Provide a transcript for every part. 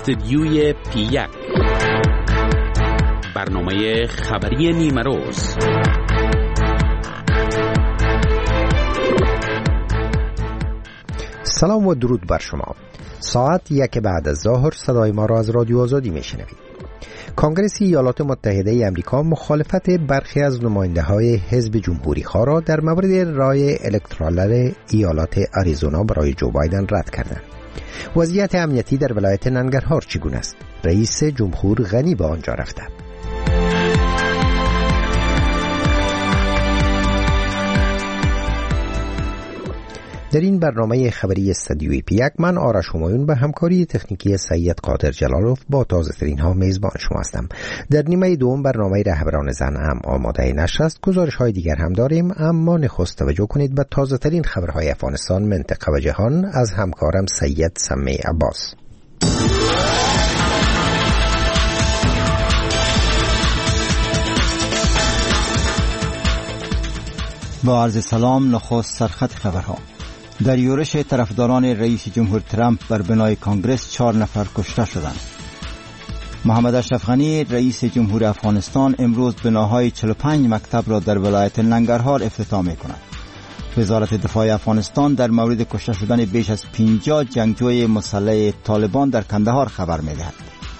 استدیوی پی1 برنامه خبری نیمه روز. سلام و درود بر شما. ساعت 1 بعد از ظهر صدای ما را از رادیو آزادی میشنوید. کنگره ایالات متحده آمریکا مخالفت برخی از نماینده‌های حزب جمهوری‌خواه را در مورد رای الکترال ایالات آریزونا برای جو بایدن رد کردند. وضعیت امنیتی در ولایت ننگرهار چگونه است؟ رئیس جمهور غنی به آنجا رفته. در این برنامه خبری استدیوی پی1 من آرش همایون به همکاری تکنیکی سید قادر جلالوف با تازه ترین ها میزبان شما هستم. در نیمه دوم برنامه رهبران زن هم آماده نشر است. گزارش های دیگر هم داریم، اما نخست توجه کنید به تازه ترین خبرهای افغانستان، منطقه و جهان از همکارم سید سمی عباس. با عرض سلام، نخست سرخط خبرها. در یورش طرفداران رئیس جمهور ترامپ بر بنای کانگرس 4 نفر کشته شدند. محمد اشرف غنی رئیس جمهور افغانستان امروز بناهای 45 مکتب را در ولایت ننگرهار افتتاح می‌کند. وزارت دفاع افغانستان در مورد کشته شدن بیش از 50 جنگجوی مسلح طالبان در کندهار خبر می‌دهد.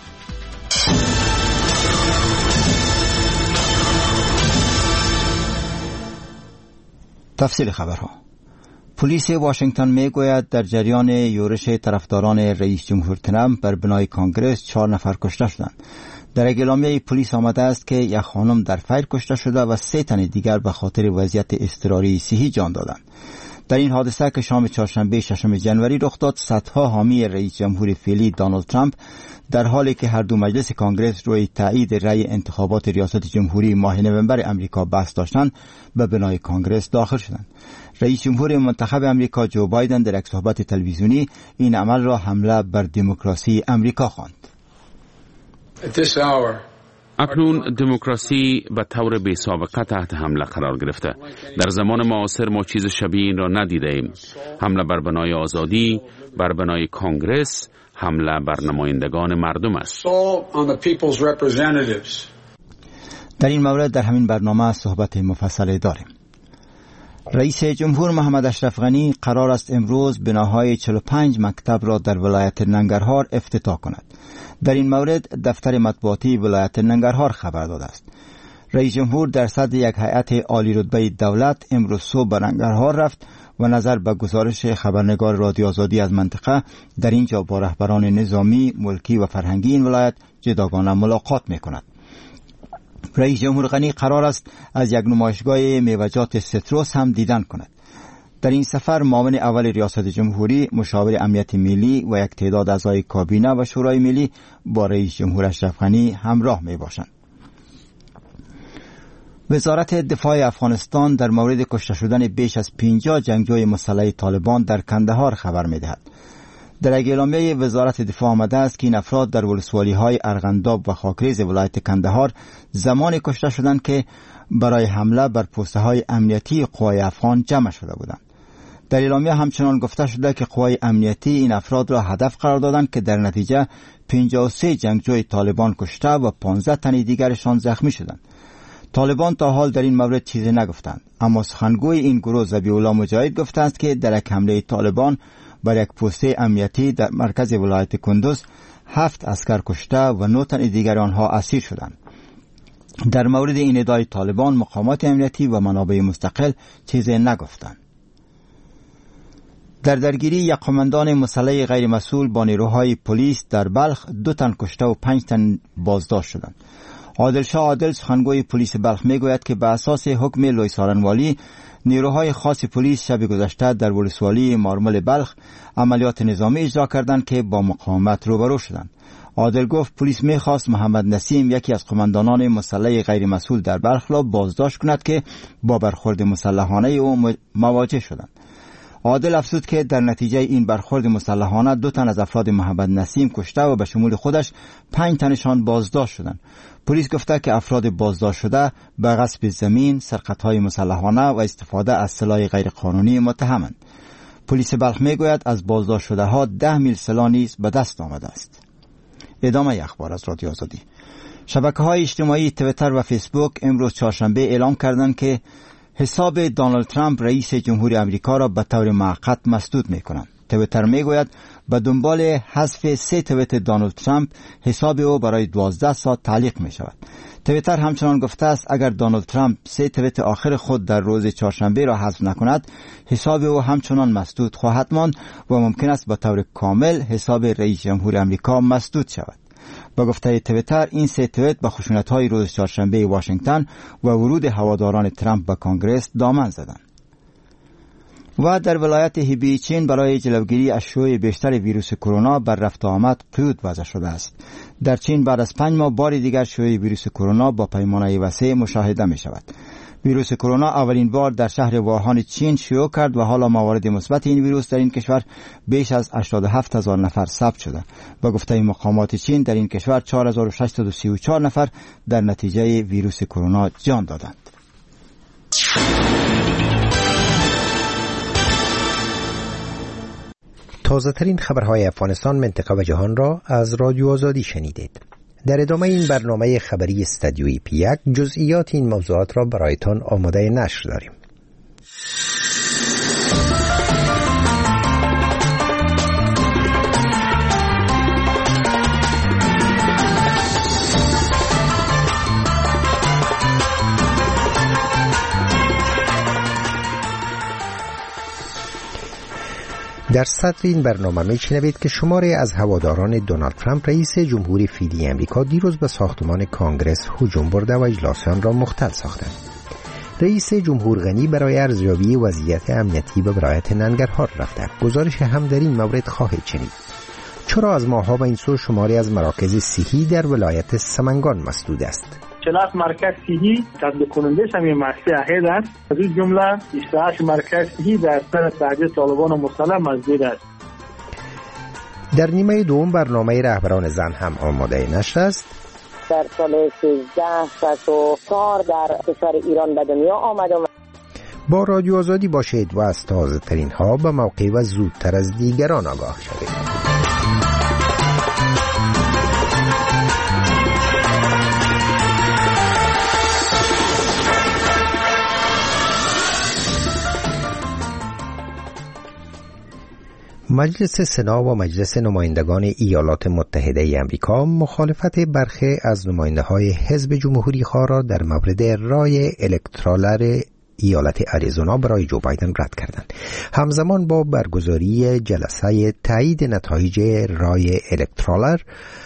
تفصیل خبرها. پلیس واشنگتن میگوید در جریان یورش طرفداران رئیس جمهور ترامپ بر بنای کانگرس 4 نفر کشته شدند. در اعلامیه پلیس آمده است که یک خانم در فیر کشته شده و 3 تن دیگر به خاطر وضعیت اضطراری صحی جان دادند. در این حادثه که شام چهارشنبه 6 جنوری رخ داد، صدها حامی رئیس جمهور فعلی دونالد ترامپ در حالی که هر دو مجلس کانگرس روی تایید رأی انتخابات ریاست جمهوری ماه نوامبر امریکا بحث داشتند به بنای کانگرس داخل شدند. رئیس جمهور منتخب امریکا جو بایدن در یک صحبت تلویزیونی این عمل را حمله بر دموکراسی امریکا خواند. اکنون دموکراسی به طور بی سابقه تحت حمله قرار گرفته. در زمان معاصر ما چیز شبیه این را ندیده ایم. حمله بر بنای آزادی، بر بنای کانگرس، حمله بر نمایندگان مردم است. در این مورد در همین برنامه صحبت مفصل داریم. رئیس جمهور محمد اشرف غنی قرار است امروز بناهای 45 مکتب را در ولایت ننگرهار افتتاح کند. در این مورد دفتر مطبوعاتی ولایت ننگرهار خبر داده است. رئیس جمهور در صدر یک هیئت عالی رتبه دولت امروز صبح به ننگرهار رفت و نظر به گزارش خبرنگار رادیو آزادی از منطقه در اینجا با رهبران نظامی، ملکی و فرهنگی این ولایت جداگانه ملاقات می‌کند. رئیس جمهور غنی قرار است از یک نمایشگاه میوه‌جات سیتروس هم دیدن کند. در این سفر معاون اول ریاست جمهوری، مشاور امنیت ملی و یک تعداد اعضای کابینه و شورای ملی با رئیس جمهور اشرف غنی همراه می باشند. وزارت دفاع افغانستان در مورد کشته شدن بیش از 50 جنگجوی مسلح طالبان در کندهار خبر می دهد. در اعلامیه وزارت دفاع آمده است که این افراد در ولسوالی‌های ارغنداب و خاکریز ولایت کندهار زمان کشته شدند که برای حمله بر پست‌های امنیتی قوای افغان جمع شده بودند. در اعلامیه همچنان گفته شده که قوای امنیتی این افراد را هدف قرار دادند که در نتیجه 53 جنگجوی طالبان کشته و 15 تن دیگرشان زخمی شدند. طالبان تا حال در این مورد چیزی نگفتند، اما سخنگوی این گروه ذبیح الله مجاهد گفته است که در یک حمله طالبان بر یک پست امنیتی در مرکز ولایت کندوز 7 عسکر کشته و 9 تن دیگر آنها اسیر شدند. در مورد این ادعای طالبان مقامات امنیتی و منابع مستقل چیزی نگفتند. در درگیری یک قماندان مسلح غیر مسئول با نیروهای پلیس در بلخ 2 تن کشته و 5 تن بازداشت شدند. عادل شاه عادل سخنگوی پلیس بلخ میگوید که به اساس حکم لوی سارنوالی نیروهای خاص پلیس شب گذشته در ولسوالی مارمل بلخ عملیات نظامی اجرا کردند که با مقاومت روبرو شدند. عادل گفت پلیس میخواست محمد نسیم یکی از قماندانان مسلح غیر مسئول در بلخ را بازداشت کند که با برخورد مسلحانه او مواجه شدند. عادل افزود که در نتیجه این برخورد مسلحانه 2 تن از افراد محمد نسیم کشته و به شمول خودش 5 تنشان بازداشت شدند. پلیس گفته که افراد بازداشت شده به غصب زمین، سرقت‌های مسلحانه و استفاده از سلاح غیرقانونی متهمند. پلیس بلخ میگوید از بازداشت شده ها 10 میل سلاح نیز به دست آمده است. ادامه اخبار از رادیو آزادی. شبکه‌های اجتماعی توییتر و فیسبوک امروز چهارشنبه اعلام کردند که حساب دونالد ترامپ رئیس جمهوری آمریکا را به طور موقت مسدود می‌کنند. توییتر میگوید به دنبال حذف 3 توییت دونالد ترامپ حساب او برای 12 ساعت تعلیق می شود. توییتر همچنان گفته است اگر دونالد ترامپ 3 توییت آخر خود در روز چهارشنبه را حذف نکند حساب او همچنان مسدود خواهد ماند و ممکن است به طور کامل حساب رئیس جمهور آمریکا مسدود شود. با گفته توییتر این 3 توییت به خشونت‌های روز چهارشنبه واشنگتن و ورود هواداران ترامپ به کنگره دامن زدند. و در ولایت هیبی چین برای جلوگیری از شیوع بیشتر ویروس کرونا بر رفت و آمد قیود وضع شده است. در چین بعد از 5 ماه بار دیگر شیوع ویروس کرونا با پیمانه وسیع مشاهده می شود. ویروس کرونا اولین بار در شهر ووهان چین شیوع کرد و حالا موارد مثبت این ویروس در این کشور بیش از 87,000 نفر ثبت شده. با گفته مقامات چین در این کشور 4,634 نفر در نتیجه ویروس کرونا جان دادند. تازه ترین خبرهای افغانستان، منطقه و جهان را از رادیو آزادی شنیدید. در ادامه این برنامه خبری استودیوی پی1 جزئیات این موضوعات را برایتان آماده نشر داریم. در صدر این برنامه می‌شنوید که شماری از هواداران دونالد ترامپ رئیس جمهوری فعلی آمریکا دیروز به ساختمان کانگرس هجوم برده و اجلاس آن را مختل ساختند. رئیس جمهور غنی برای ارزیابی وضعیت امنیتی به ولایت ننگرهار رفته. گزارش هم در این مورد خواهید شنید. چرا از ماه‌ها به این سو شماری از مراکز صحی در ولایت سمنگان مسدود است؟ 47 مرکز صحی تطبیق کننده همین مقصد اهد است. از این جمله 28 مرکز صحی در اثر تعجیل طالبان مسلح مسدود است. در نیمه دوم برنامه رهبران زن هم آماده نشر است. در سال 1364 در کشور ایران به دنیا آمد. با رادیو آزادی باشید و از تازه ترین ها به موقع و زودتر از دیگران آگاه شوید. مجلس سنا و مجلس نمایندگان ایالات متحده آمریکا مخالفت برخی از نماینده‌های حزب جمهوری‌خواه را در مورد رای الکترال ایالت آریزونا برای جو بایدن رد کردند. همزمان با برگزاری جلسه تایید نتایج رای الکترال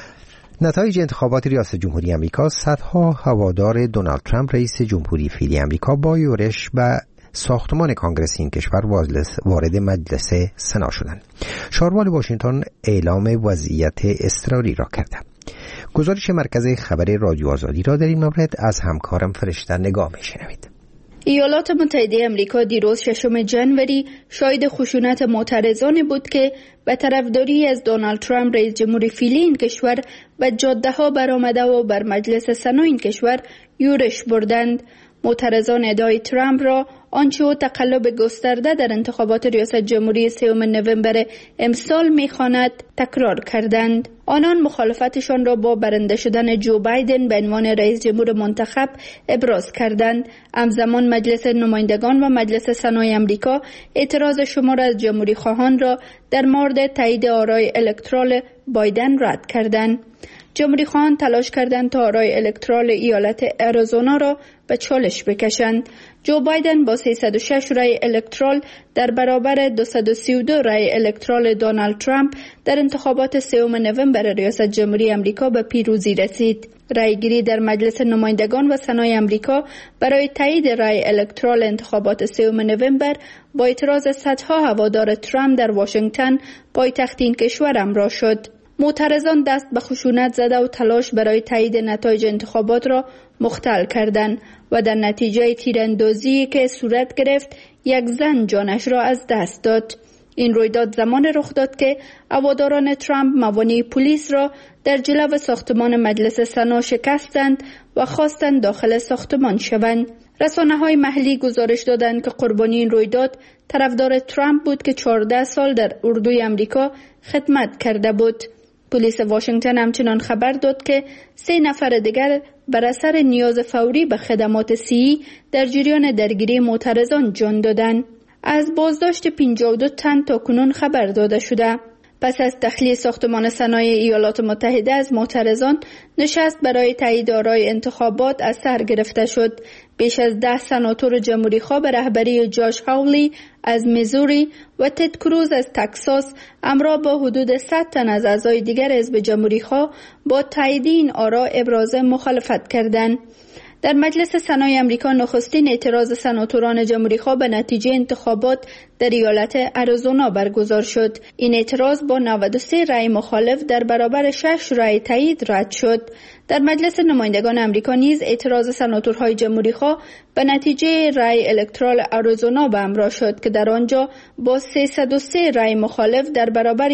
نتایج انتخابات ریاست جمهوری آمریکا، صدها هوادار دونالد ترامپ رئیس جمهوری فعلی آمریکا با یورش به ساختمان کانگرس این کشور وارد مجلس سنا شدند. شاروال واشنگتن اعلام وضعیت اضطراری را کرده. گزارش مرکز خبر رادیو آزادی را در این مورد از همکارم فرشته نگاه می‌شنوید. ایالات متحده آمریکا دیروز 6 جنوری شاهد خشونت معترضانی بود که به طرفداری از دونالد ترامپ رئیس جمهوری فعلی این کشور به جاده‌ها برآمده و بر مجلس سنا این کشور یورش بردند. معترضان ادعای ترامپ را آنچه او تقلب گسترده در انتخابات ریاست جمهوری 3 نوامبر امسال می‌خواند تکرار کردند. آنان مخالفتشان را با برنده شدن جو بایدن به عنوان رئیس جمهور منتخب ابراز کردند. همزمان مجلس نمایندگان و مجلس سنای آمریکا اعتراض شمار از جمهوری خواهان را در مورد تایید آرای الکترال بایدن رد کردند. جمهوری خواهان تلاش کردند تا آرای الکترال ایالت آریزونا را به چالش بکشند. جو بایدن با 306 رای الکترال در برابر 232 رای الکترال دونالد ترامپ در انتخابات 3 نوامبر ریاست جمهوری آمریکا به پیروزی رسید. رایگیری در مجلس نمایندگان و سنای آمریکا برای تایید رای الکترال انتخابات 3 نوامبر با اعتراض صدها هوادار ترامپ در واشنگتن پایتخت این کشور همراه شد. معترضان دست به خشونت زده و تلاش برای تایید نتایج انتخابات را مختل کردند و در نتیجه تیراندازی که صورت گرفت یک زن جانش را از دست داد. این رویداد زمان رخ داد که هواداران ترامپ موانع پلیس را در جلو ساختمان مجلس سنا شکستند و خواستند داخل ساختمان شوند. رسانه‌های محلی گزارش دادند که قربانی این رویداد طرفدار ترامپ بود که 14 سال در اردوی آمریکا خدمت کرده بود. پلیس واشنگتن همچنان خبر داد که 3 نفر دیگر بر اثر نیاز فوری به خدمات صحی در جریان درگیری معترضان جان دادند. از بازداشت 52 تن تاکنون خبر داده شده. پس از تخلیه ساختمان صنایع ایالات متحده از معترضان، نشست برای تایید آرای انتخابات از سر گرفته شد. بیش از 10 سناتور جمهوری‌خواه به رهبری جاش هاولی از میزوری و تد کروز از تگزاس همراه با حدود 100 تن از اعضای دیگر حزب جمهوری‌خواه با تایید این آرا ابراز مخالفت کردند. در مجلس سنای امریکا نخستین اعتراض سناتوران جمهوری‌خواه به نتیجه انتخابات در ایالت اریزونا برگزار شد. این اعتراض با 93 رأی مخالف در برابر 6 رأی تایید رد شد. در مجلس نمایندگان امریکا نیز اعتراض سناتورهای جمهوری‌خواه به نتیجه رأی الکترال اریزونا به همراه شد که در آنجا با 303 رأی مخالف در برابر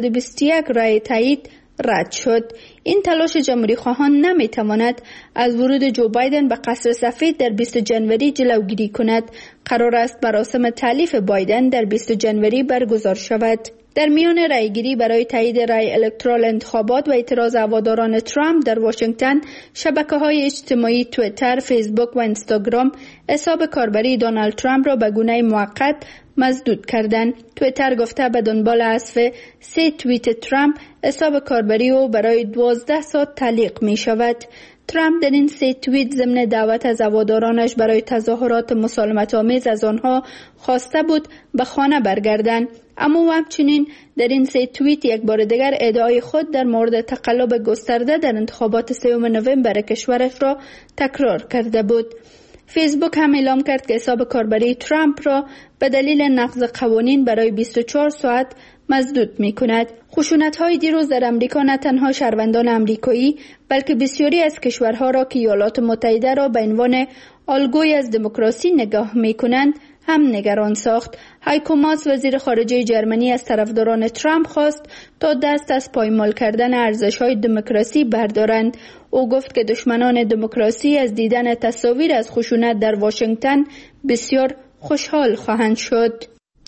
121 رأی تایید رد شد. این تلاش جمهوری خواهان نمیتواند از ورود جو بایدن به قصر سفید در 20 جنوری جلوگیری کند. قرار است مراسم تألیف بایدن در 20 جنوری برگزار شود. در میان رأیگیری برای تایید رأی الکترال انتخابات و اعتراض هواداران ترامپ در واشنگتن، شبکه‌های اجتماعی توییتر، فیسبوک و اینستاگرام حساب کاربری دونالد ترامپ را به گونه موقت مسدود کردند. توییتر گفته به دنبال حذف 3 توییت ترامپ، حساب کاربری او برای 12 ساعت تعلیق می شود. ترامپ در این 3 توییت ضمن دعوت از هوادارانش برای تظاهرات مسالمت آمیز از آنها خواسته بود به خانه برگردند. اما همچنین در این 3 توییت یک بار دیگر ادعای خود در مورد تقلب گسترده در انتخابات 3 نوامبر کشورش را تکرار کرده بود. فیسبوک هم اعلام کرد که حساب کاربری ترامپ را به دلیل نقض قوانین برای 24 ساعت مسدود می کند. خشونت‌های دیروز در امریکا نه تنها شهروندان امریکایی بلکه بسیاری از کشورها را که ایالات متحده را به عنوان الگوی از دموکراسی نگاه می کنند هم نگران ساخت. هایکو ماس وزیر خارجه جرمنی از طرفداران ترامپ خواست تا دست از پایمال کردن ارزش‌های دموکراسی بردارند. او گفت که دشمنان دموکراسی از دیدن تصاویر از خشونت در واشنگتن بسیار خوشحال خواهند شد.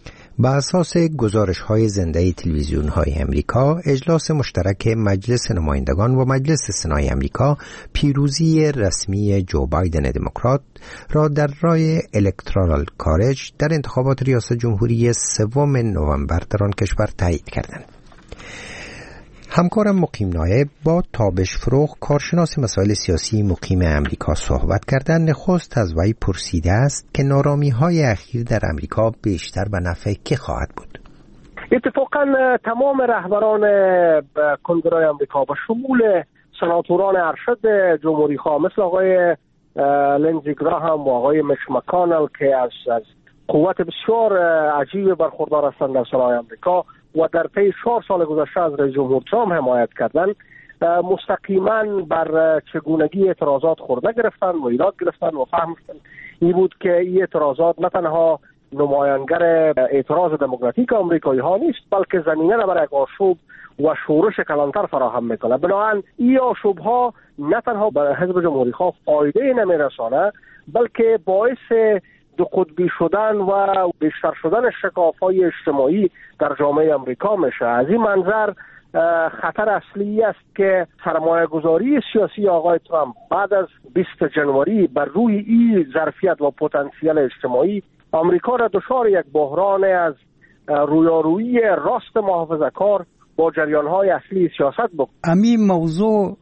بر اساس گزارش‌های زنده تلویزیون‌های امریکا، اجلاس مشترک مجلس نمایندگان و مجلس سنای امریکا پیروزی رسمی جو بایدن دموکرات را در رای الکترال کالج در انتخابات ریاست جمهوری 3 نوامبر در آن کشور تایید کردند. همکارم مقیم نایب با تابش فروغ، کارشناس مسائل سیاسی مقیم امریکا صحبت کردن. نخست از وی پرسیده است که نارامی‌های اخیر در امریکا بیشتر به نفع کی خواهد بود؟ اتفاقا تمام رهبران کنگره امریکا به شمول سناتوران ارشد جمهوری خواه مثل آقای لینزی گراهام و آقای میچ مکانل که از قوت بسیار عجیب برخوردار هستند در سنای امریکا و در طی 4 سال گذشته از رئیس جمهور ترامپ حمایت کردند، مستقیما بر چگونگی اعتراضات خورده گرفتن و ایراد گرفتن و فهمیدن این بود که این اعتراضات نه تنها نمایانگر اعتراض دموکراتیک آمریکایی ها نیست بلکه زمینه را برای آشوب و شورش کلانتر فراهم میکنه. بنابراین این آشوب ها نه تنها به حزب جمهوری خواه فایده نمیرسانه بلکه باعث دو قطبی شدن و بیشتر شدن شکاف‌های اجتماعی در جامعه امریکا میشه. از این منظر خطر اصلی است که سرمایه‌گذاری سیاسی آقای ترامپ بعد از 20 جنوری بر روی این ظرفیت و پتانسیل اجتماعی آمریکا را دچار یک بحران از رویارویی راست محافظه‌کار با جریان‌های اصلی سیاست بود. همین موضوع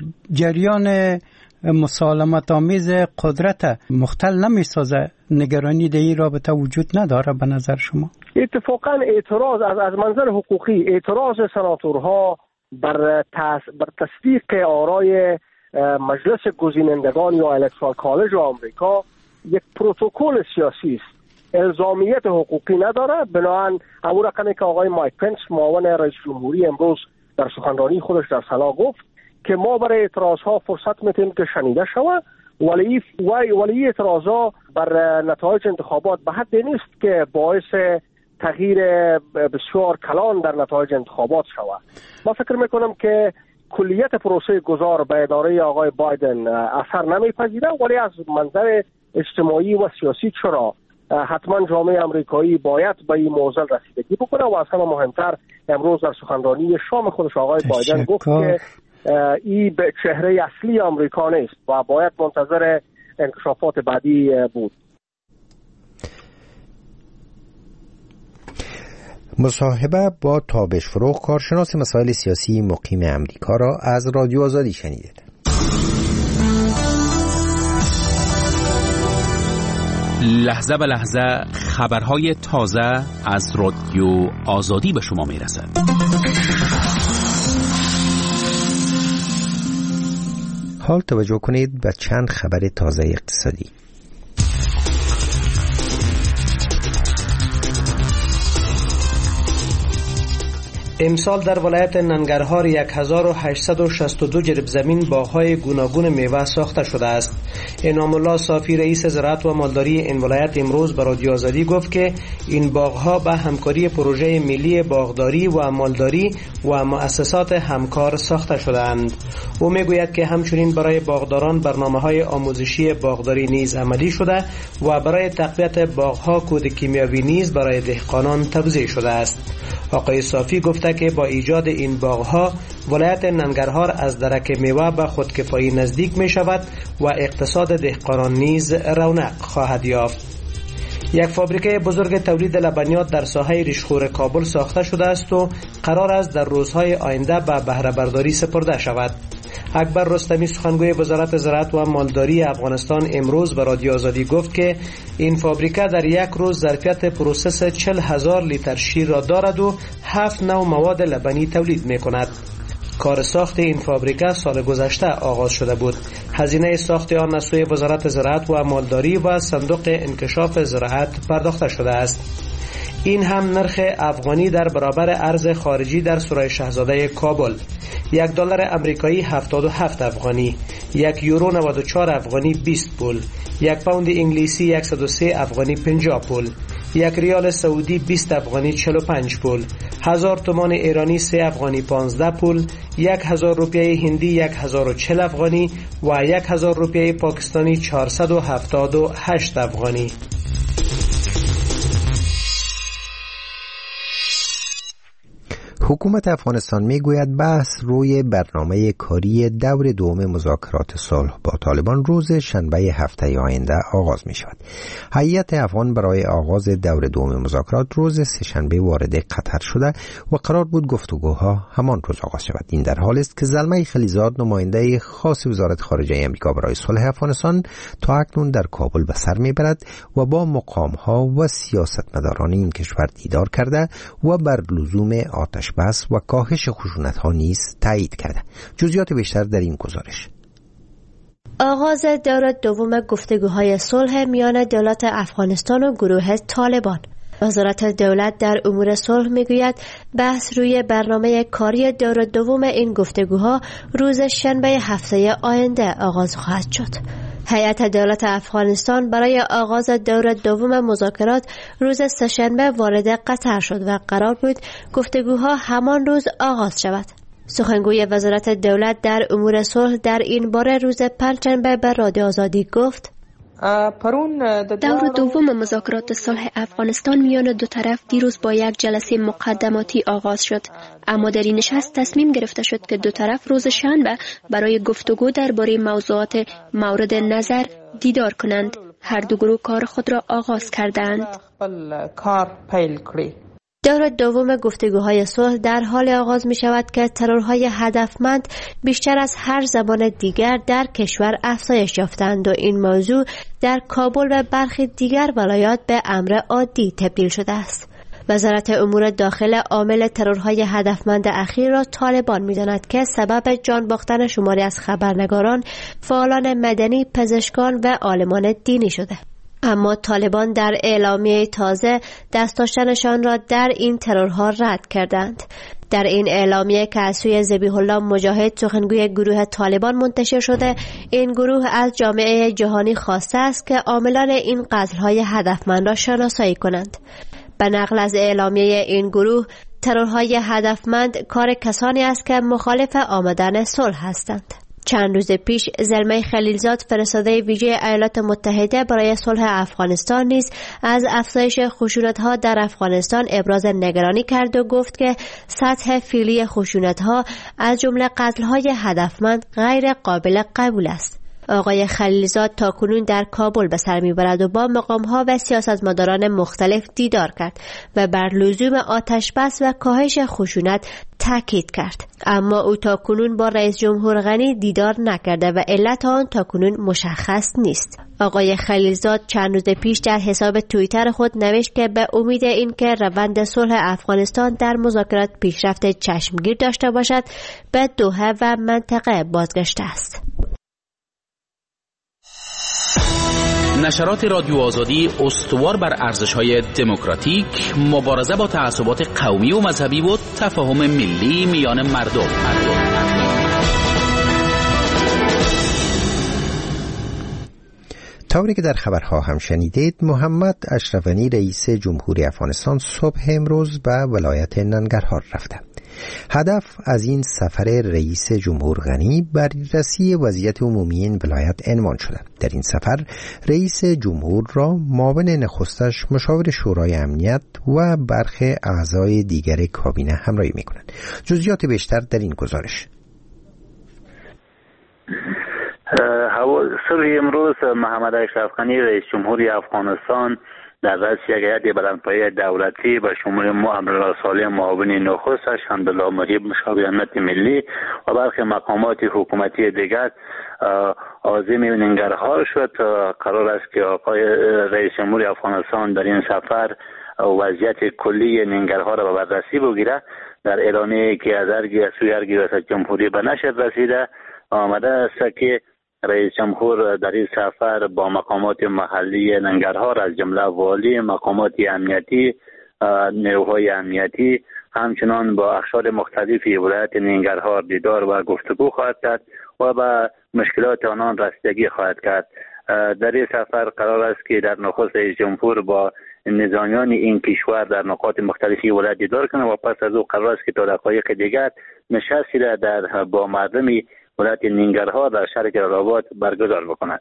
جریان مسالمت آمیز قدرت مختل نمی‌سازه؟ نگرانی در این رابطه وجود نداره به نظر شما؟ اتفاقا اعتراض از منظر حقوقی، اعتراض سناتورها بر تصدیق آرای مجلس گزینندگان یا الکترال کالج آمریکا یک پروتکل سیاسی است، الزامیت حقوقی نداره. بنابراین همون رقمی که آقای مایک پنس معاون رئیس جمهوری امروز در سخنرانی خودش در سنا گفت که ما برای اعتراضها فرصت میتیم که شنیده شود، ولی اعتراضها بر نتایج انتخابات به حد نیست که باعث تغییر بسیار کلان در نتایج انتخابات شود. ما فکر میکنم که کلیت پروسه گذار به اداره آقای بایدن اثر نمیپذیره، ولی از منظر اجتماعی و سیاسی چرا حتما جامعه امریکایی باید به این موضوع رسیدگی بکنه و از همه مهمتر امروز در سخنرانی شام خودش آقای بایدن گفت که این به چهره اصلی آمریکا نیست و باید منتظر انکشافات بعدی بود. مصاحبه با تابش فروغ، کارشناس مسائل سیاسی مقیم امریکا را از رادیو آزادی شنیدید. لحظه به لحظه خبرهای تازه از رادیو آزادی به شما میرسد. حال توجه کنید به چند خبر تازه اقتصادی. امسال در ولایت ننگرهار 1862 جریب زمین باغ‌های گوناگون میوه ساخته شده است. انعام الله صافی رئیس زراعت و مالداری این ولایت امروز به رادیو آزادی گفت که این باغ‌ها به همکاری پروژه ملی باغداری و مالداری و مؤسسات همکار ساخته شده‌اند. او میگوید که همچنین برای باغداران برنامه‌های آموزشی باغداری نیز عملی شده و برای تقویت باغ‌ها کود کیمیاوی نیز برای دهقانان توزیع شده است. آقای صافی گفته که با ایجاد این باغ‌ها ولایت ننگرهار از درک میوه به خودکفایی نزدیک می شود و اقتصاد دهقانان نیز رونق خواهد یافت. یک فابریکه بزرگ تولید لبنیات در ساحه ریشخور کابل ساخته شده است و قرار است در روزهای آینده به بهره برداری سپرده شود. اکبر رستمی سخنگوی وزارت زراعت و مالداری افغانستان امروز به رادیو آزادی گفت که این فابریکه در یک روز ظرفیت پروسس 40,000 لیتر شیر را دارد و 7 نوع مواد لبنی تولید می کند. کار ساخت این فابریکه سال گذشته آغاز شده بود. هزینه ساخت آن از سوی وزارت زراعت و مالداری و صندوق انکشاف زراعت پرداخته شده است. این هم نرخ افغانی در برابر ارز خارجی در سرای شاهزاده کابل. $1 امریکایی 77 افغانی، €1 94 افغانی 20 پول، یک پوند انگلیسی 103 افغانی 50 پول، یک ریال سعودی 20 افغانی 45 پول، 1000 تومان ایرانی 3 افغانی 15 پول، 1000 روپیه هندی 1040 افغانی و 1000 روپیه پاکستانی 478 افغانی. حکومت افغانستان میگوید بحث روی برنامه کاری دور دوم مذاکرات صلح با طالبان روز شنبه هفته آینده آغاز می شود. هیئت افغان برای آغاز دور دوم مذاکرات روز سه‌شنبه وارد قطر شده و قرار بود گفتگوها همان روز آغاز شود. این در حالی است که زلمه خلیزاد، نماینده خاص وزارت خارجه آمریکا برای صلح افغانستان، تا اکنون در کابل به سر میبرد و با مقام‌ها و سیاستمداران این کشور دیدار کرده و بر لزوم آتش بس و کاهش خشونت‌ها نیز تایید کرده. جزئیات بیشتر در این گزارش. آغاز دور دوم گفتگوهای صلح میان دولت افغانستان و گروه طالبان. وزارت دولت در امور صلح میگوید بحث روی برنامه کاری دور دوم این گفتگوها روز شنبه هفته آینده آغاز خواهد شد. هیئت دولت افغانستان برای آغاز دور دوم مذاکرات روز سه‌شنبه وارد قطر شد و قرار بود گفتگوها همان روز آغاز شود. سخنگوی وزارت دولت در امور صلح در این باره روز پنجشنبه به رادیو آزادی گفت دور دوم مذاکرات صلح افغانستان میان دو طرف دیروز با یک جلسه مقدماتی آغاز شد، اما در این نشست تصمیم گرفته شد که دو طرف روز شنبه برای گفتگو درباره موضوعات مورد نظر دیدار کنند. هر دو گروه کار خود را آغاز کردند. دور دوم گفتگوهای صلح در حال آغاز می شود که ترورهای هدفمند بیشتر از هر زمان دیگر در کشور افزایش یافتند و این موضوع در کابل و برخی دیگر ولایات به امر عادی تبدیل شده است. وزارت امور داخل عامل ترورهای هدفمند اخیر را طالبان می داند که سبب جان باختن شماری از خبرنگاران، فعالان مدنی، پزشکان و عالمان دینی شده. اما طالبان در اعلامیه تازه دست داشتنشان را در این ترورها رد کردند. در این اعلامیه که از سوی ذبیح الله مجاهد سخنگوی گروه طالبان منتشر شده، این گروه از جامعه جهانی خواسته است که عاملان این قتل‌های هدفمند را شناسایی کنند. به نقل از اعلامیه این گروه، ترورهای هدفمند کار کسانی است که مخالف آمدن صلح هستند. چند روز پیش زلمه خلیلزاد فرستاده ویژه ایالات متحده برای صلح افغانستان نیز از افزایش خشونت‌ها در افغانستان ابراز نگرانی کرد و گفت که سطح فعلی خشونت‌ها از جمله قتل‌های هدفمند غیر قابل قبول است. آقای خلیلزاد تاکنون در کابل به سر میبرد و با مقام‌ها و سیاستمداران مختلف دیدار کرد و بر لزوم آتش بس و کاهش خشونت تاکید کرد. اما او تاکنون با رئیس جمهور غنی دیدار نکرده و علت آن تاکنون مشخص نیست. آقای خلیلزاد چند روز پیش در حساب توییتر خود نوشت که به امید اینکه روند صلح افغانستان در مذاکرات پیشرفت چشمگیر داشته باشد به دوحه و منطقه بازگشته است. نشرات رادیو آزادی استوار بر ارزش‌های دموکراتیک، مبارزه با تعصبات قومی و مذهبی و تفاهم ملی میان مردم. طوری که در خبرها هم شنیدید، محمد اشرف غنی رئیس جمهوری افغانستان صبح امروز به ولایت ننگرهار رفته. هدف از این سفر رئیس جمهور غنی بررسی وضعیت عمومی این ولایت عنوان شده. در این سفر رئیس جمهور را معاون نخستش، مشاور شورای امنیت و برخی اعضای دیگر کابینه همراهی می‌کنند. جزئیات بیشتر در این گزارش. صبح امروز محمد اشرف غنی رئیس جمهوری افغانستان در رأس یک هیئت بلندپایه دولتی به شمول عبدالله صالح معاون نخستش، حمدالله محیب مشاور امنیت ملی و برخی مقامات حکومتی دیگر عازم ننگرهار شد. قرار است که آقای رئیس جمهوری افغانستان در این سفر وضعیت کلی ننگرهار را به بررسی بگیرد. در اعلامیه‌ای که از سوی ریاست جمهوری به نشر رسیده آمده است که رئیس جمهور در این سفر با مقامات محلی ننگرهار از جمله والی، مقامات امنیتی، نیروهای امنیتی، همچنان با اقشار مختلفی ولایت ننگرهار دیدار و گفتگو خواهد کرد و به مشکلات آنان رسیدگی خواهد کرد. در این سفر قرار است که در نخست رئیس جمهور با نظامیان این کشور در نقاط مختلفی ولایت دیدار کنه و پس از او قرار است که تا دقایق دیگر نشستی را با مردمی ولایت ننگرهار در شهر جلال‌آباد برگزار بکند.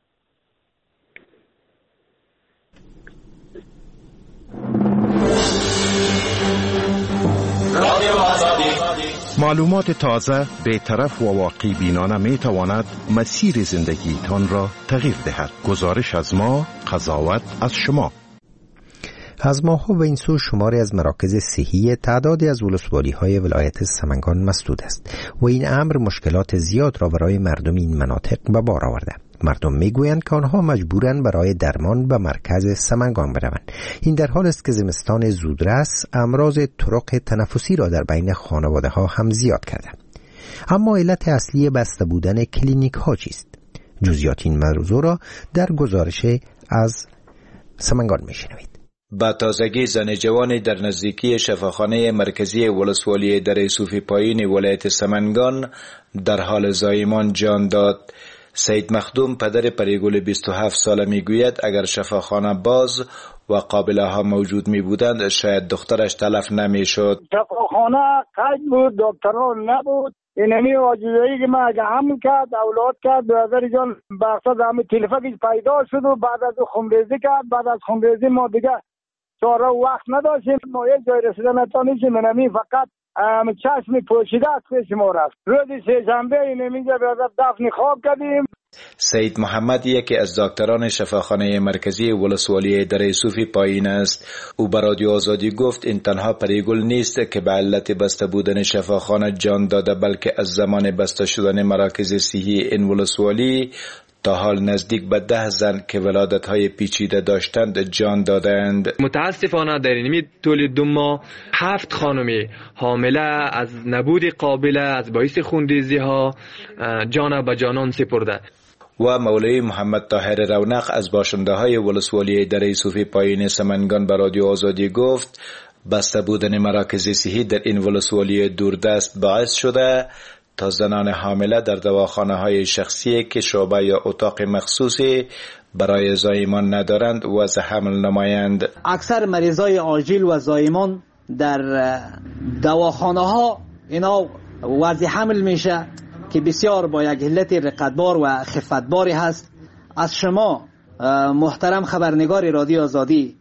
معلومات تازه، بی‌طرف و واقع بینانه می تواند مسیر زندگیتان را تغییر دهد. گزارش از ما، قضاوت از شما. از ماه‌ها و این سو شماری از مراکز صحی تعدادی از ولسوالی‌های ولایت سمنگان مسدود است و این امر مشکلات زیاد را برای مردم این مناطق به بار آورده. مردم میگویند که آنها مجبورند برای درمان به مرکز سمنگان بروند. این در حال است که زمستان زودرس امراض طرق تنفسی را در بین خانواده‌ها هم زیاد کرده. اما علت اصلی بسته بودن کلینیک‌ها چیست؟ جزئیات این موضوع را در گزارش از سمنگان میشنوید. با تازگی زن جوانی در نزدیکی شفاخانه مرکزی ولسوالی دره صوفی پایین ولایت سمنگان در حال زایمان جان داد. سید مخدوم پدر پریگل 27 ساله میگوید اگر شفاخانه باز و قابله ها موجود می بودند شاید دخترش تلف نمی شد. شفاخانه قید بود، دکتران نبود. اینمی عاجزی که ما هم کرد، اولاد کرد، برادر جان بخصد همه تلفنش پیدا شد و بعد از خونریزی کرد. بعد از خونریزی ما دیگه چاره وقت نداشتیم، ما یک جای رسیدن نتانیشیم. اینمی فقط چشم پوشیده از پیش ما رفت. روز سه‌شنبه اینجا برادر دفن خواب کردیم. سید محمد یکی از دکتران شفاخانه مرکزی ولسوالی دره صوفی پایین است. او به رادیو آزادی گفت این تنها پریگل نیست که به علت بسته بودن شفاخانه جان داده، بلکه از زمان بسته شدن مراکز صحی این ولسوالی تا حال نزدیک به 10 زن که ولادت‌های پیچیده داشتند جان دادند. متاسفانه در این طول 2 ماه 7 خانمی حامله از نبود قابله از باعث خونریزی‌ها جان به جانان سپرده. و مولوی محمد طاهر رونق از باشنده‌های ولسوالی دره صوفی پایین سمنگان به رادیو آزادی گفت بسته بودن مراکز صحی در این ولسوالی دوردست باعث شده تا زنان حامله در دواخانه‌های شخصی که شعبه یا اتاق مخصوصی برای زایمان ندارند وضع حمل نمایند. اکثر مریضای عاجل و زایمان در دواخانه‌ها اینا وضع حمل میشه که بسیار با یک علت رقتبار و خفتباری هست. از شما محترم خبرنگار رادیو آزادی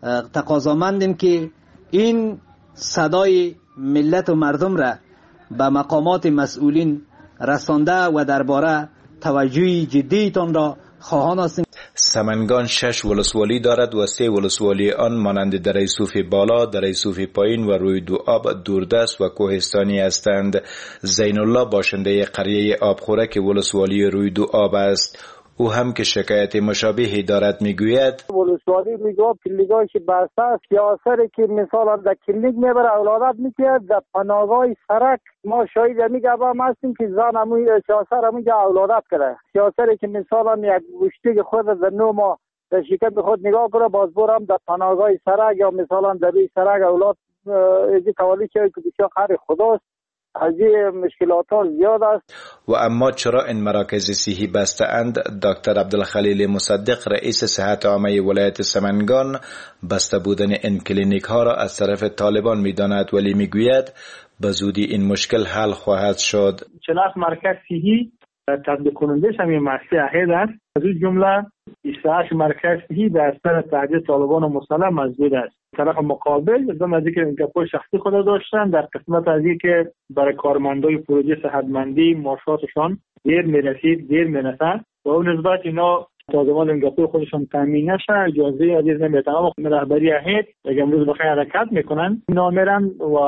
تقاضامندیم که این صدای ملت و مردم را به مقامات مسئولین رسانده و درباره توجه جدیتان را خواهان هستیم. سمنگان 6 ولسوالی دارد و 3 ولسوالی آن مانند دره صوفی بالا، دره صوفی پایین و روی دو آب دوردست و کوهستانی هستند. زین الله باشنده قریه آبخورک ولسوالی روی دو آب است. او هم که شکایت مشابهی دارد میگوید ولسوالی میگه کلیگاهی که بسته است یا سری که مثلا در کلینیک میبره اولادت میکرد در پناهگاه سرک ما شاهد میگه هم هستیم که زن همون سیاسر همون جا اولادت کرده. سیاسری که مثلا یک گوشتی خود در 9 ماه در شکم خود نگاه کنه باز برم در پناهگاه سرک یا مثلا در روی سرک اولاد ازی تولی که بسیار خیر خداست. از این مشکلات ها زیاد است. و اما چرا این مراکز صحی بسته اند؟ دکتر عبدالخلیل مصدق رئیس صحت عامه ولایت سمنگان بسته بودن این کلینیک ها را از طرف طالبان میداند، ولی میگوید به زودی این مشکل حل خواهد شد. 40 مرکز صحی تطبیق کننده همین مسئله عهد است. از این جمله 28 مرکز صحی در اثر تعدیل طالبان مسلح مسدود است. طرف مقابل ضمن از اینکه گپای شخصی خود داشتن در قسمت از اینکه برای کارمندای پروژه صحتمندی معاشاتشان دیر میرسید دیر میرسد و اون نسبت اینا تا زمان این گپای خودشان تامین نشه اجازه عزیز نمیتن. اما رهبری هیئت اگه امروز بخیر حرکت میکنن اینا میرن و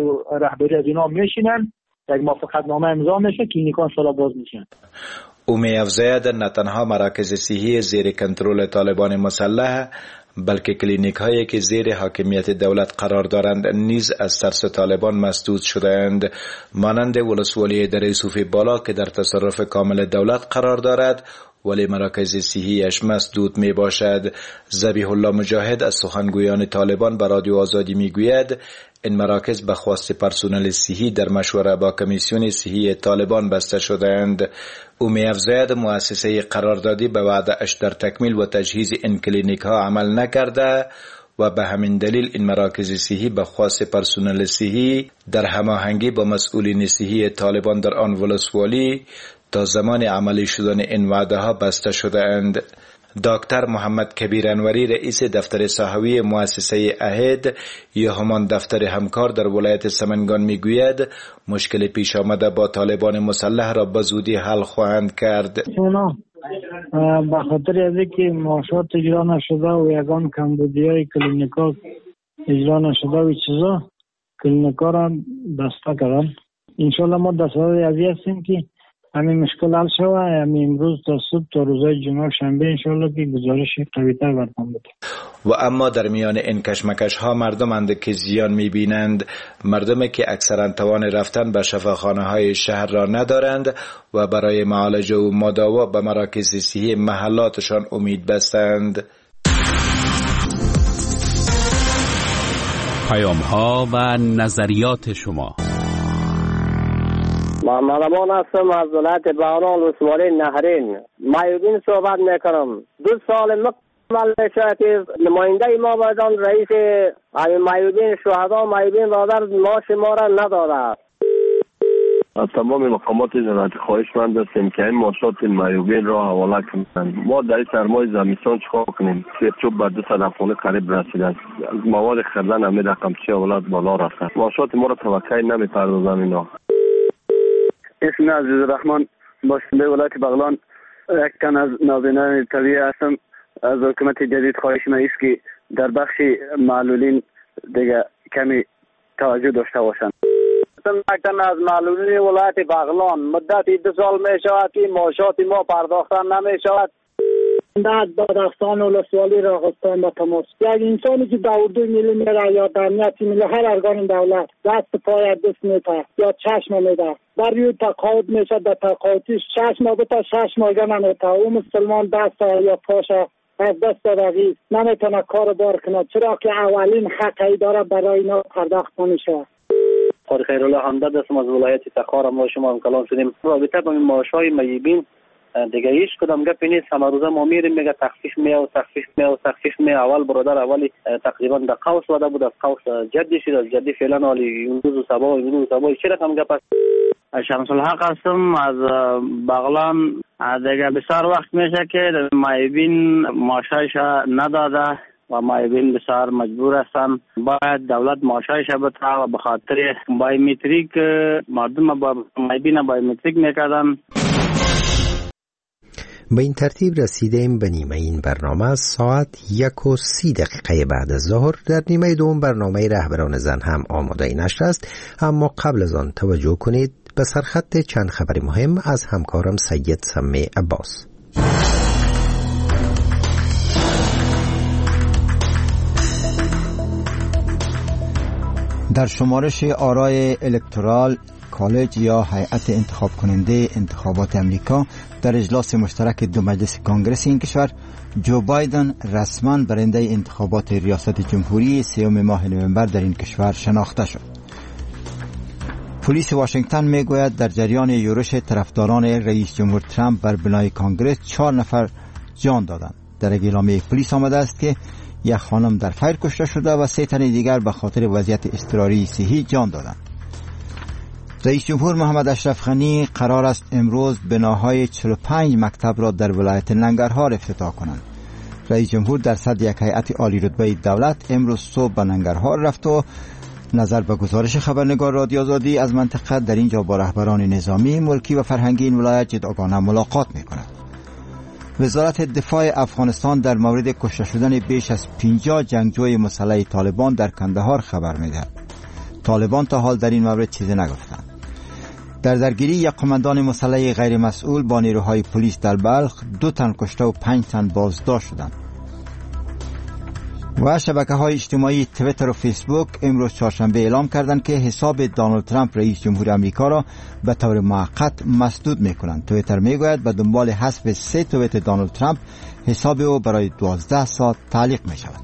رهبری از اینا میشینن یک موافقت نامه امضا میشه کلینیکا ان شاءالله باز میشن. او می‌افزاید نه تنها مراکز صحی زیر کنترل طالبان مسلح بلکه کلینیک هایی که زیر حاکمیت دولت قرار دارند نیز از ترس طالبان مسدود شدند، مانند ولسوالی دره صوفی بالا که در تصرف کامل دولت قرار دارد ولی مراکز صحیش مسدود می باشد. ذبیح الله مجاهد از سخنگویان طالبان به رادیو آزادی می گوید این مراکز به خواست پرسنل صحی در مشوره با کمیسیون صحی طالبان بسته شدند. او می افزاید مؤسسه قراردادی به وعده اش در تکمیل و تجهیز این کلینیک ها عمل نکرده و به همین دلیل این مراکز صحی به خواست پرسنل صحی در هماهنگی با مسئولین صحی طالبان در آن ولسوالی تا زمان عملی شدن این وعده ها بسته شده اند. دکتر محمد کبیر انوری رئیس دفتر صحوی مؤسسه عهد یا همان دفتر همکار در ولایت سمنگان میگوید مشکل پیش آمده با طالبان مسلح را به زودی حل خواهند کرد. به خاطر از اینکه معاشات اجرا نشده و یگان کمبودیای کلینیکا اجرا نشده و چیزا کلینیکا را بسته کردن. انشالله ما در صدد ازی هستیم که همین مشکل حل شوه. همین امروز تا صبح تا روزهای جمعه شنبه انشالله که گزارش قوی‌تر برپا بده. و اما در میان این کشمکش ها مردمند که زیان میبینند، مردمی که اکثرا توان رفتن به شفاخانه های شهر را ندارند و برای معالجه و مداوا به مراکز صحی محلاتشان امید بستند. پیام ها و نظریات شما. محمد امان هستم از ولایت بهرام ولسوالی نهرین. مایوبین صحبت میکنم. 2 سال مقبل شاید نماینده ما بودن رئیس مایوبین شهدا مایوبین برادر معاش ما را نداده. از تمام مقامات جنایت خواهشمند هستیم که این معاشات مایوبین را حواله کنند. ما در سرمای زمستان چیکار کنیم؟ سیرچوب به 200 خانه قریب رسیده است. مواد خردن همین رقم چه اولاد بالا رفته. معاشات ما را توقع نمیپردازند اینا. اسم عزیز الرحمن باشنده ولایت بغلان. یک تن از ناظرین طبیعی هستم. از حکومت جدید خواهش ما است که در بخش معلولین دیگه کمی توجه داشته باشند. یک تن از معلولین ولایت بغلان مدتی 2 سال می شود که معاشات ما پرداخته نمی شود. از دادستان ولسوالی راغستان به تماس یک انسانی که در اردوی ملی میره یا در امنیتی ملی هر ارگان دولت دست پای دست میده یا چشم میده در روی تقاعد میشه در تقاعدش 6 ماه تا 6 ماه نمیده او مسلمان دست یا پاش از دست دادگی نمیتونه کار بار کنه چرا که اولین حقی داره برای اینا پرداخت نمیشه. قاری خیرالله همدرد هستم از ولایت تخار. ما شما هم کلام شدیم رابطه با این معاشهای مایبین دیگه هیچ کدام گپی نیست. همه روزه ما میریم میگه تخفیف می اول برادر اولی تقریبا در قوس وده بود از قوس جدی شد از جدی فعلا حالی امروز و صباح چه رقم گپ است. شمس الحق هستم از بغلان. دیگه بسیار وقت میشه که مایبین معاشایش نداده و مایبین بسیار مجبور هستن. باید دولت معاشایش بده و به خاطر بایومتریک مردم با مایبین بایومتریک میکردن. به این ترتیب رسیدیم به نیمه این برنامه. از ساعت 1:30 بعد از ظهر در نیمه دوم برنامه رهبران زن هم آماده نشر است، اما قبل از آن توجه کنید به سرخط چند خبر مهم از همکارم سید سمی عباس. در شمارش آرای الکترال کالج یا هیئت انتخاب کننده انتخابات امریکا در اجلاس مشترک دو مجلس کانگرس این کشور، جو بایدن رسما برنده انتخابات ریاست جمهوری 3 ماه نوامبر در این کشور شناخته شد. پلیس واشنگتن میگوید در جریان یورش طرفداران رئیس جمهور ترامپ بر بنای کانگرس 4 نفر جان دادند. در اعلامیه پلیس آمده است که یک خانم در فایر کشته شده و 3 تن دیگر به خاطر وضعیت اضطراری صحی جان دادند. رئیس جمهور محمد اشرف غنی قرار است امروز بناهای 45 مکتب را در ولایت ننگرهار افتتاح کنند. رئیس جمهور در صدر یک هیئت عالی رتبه دولت امروز صبح به ننگرهار رفت و نظر به گزارش خبرنگار رادیو آزادی از منطقه در اینجا با رهبران نظامی، ملکی و فرهنگی این ولایت جداگانه ملاقات می‌کند. وزارت دفاع افغانستان در مورد کشته شدن بیش از 50 جنگجوی مسلح طالبان در کندهار خبر می‌دهد. طالبان تا حال در این مورد چیزی نگفتند. در درگیری یک قماندان مسلح غیر مسئول با نیروهای پلیس در بلخ 2 تن کشته و 5 تن بازداشت شدند. و شبکه‌های اجتماعی توییتر و فیسبوک امروز چهارشنبه اعلام کردند که حساب دونالد ترامپ رئیس جمهور آمریکا را به طور موقت مسدود می‌کنند. توییتر میگوید به دنبال حذف 3 توییت دونالد ترامپ حساب او برای 12 ساعت تعلیق می‌شود.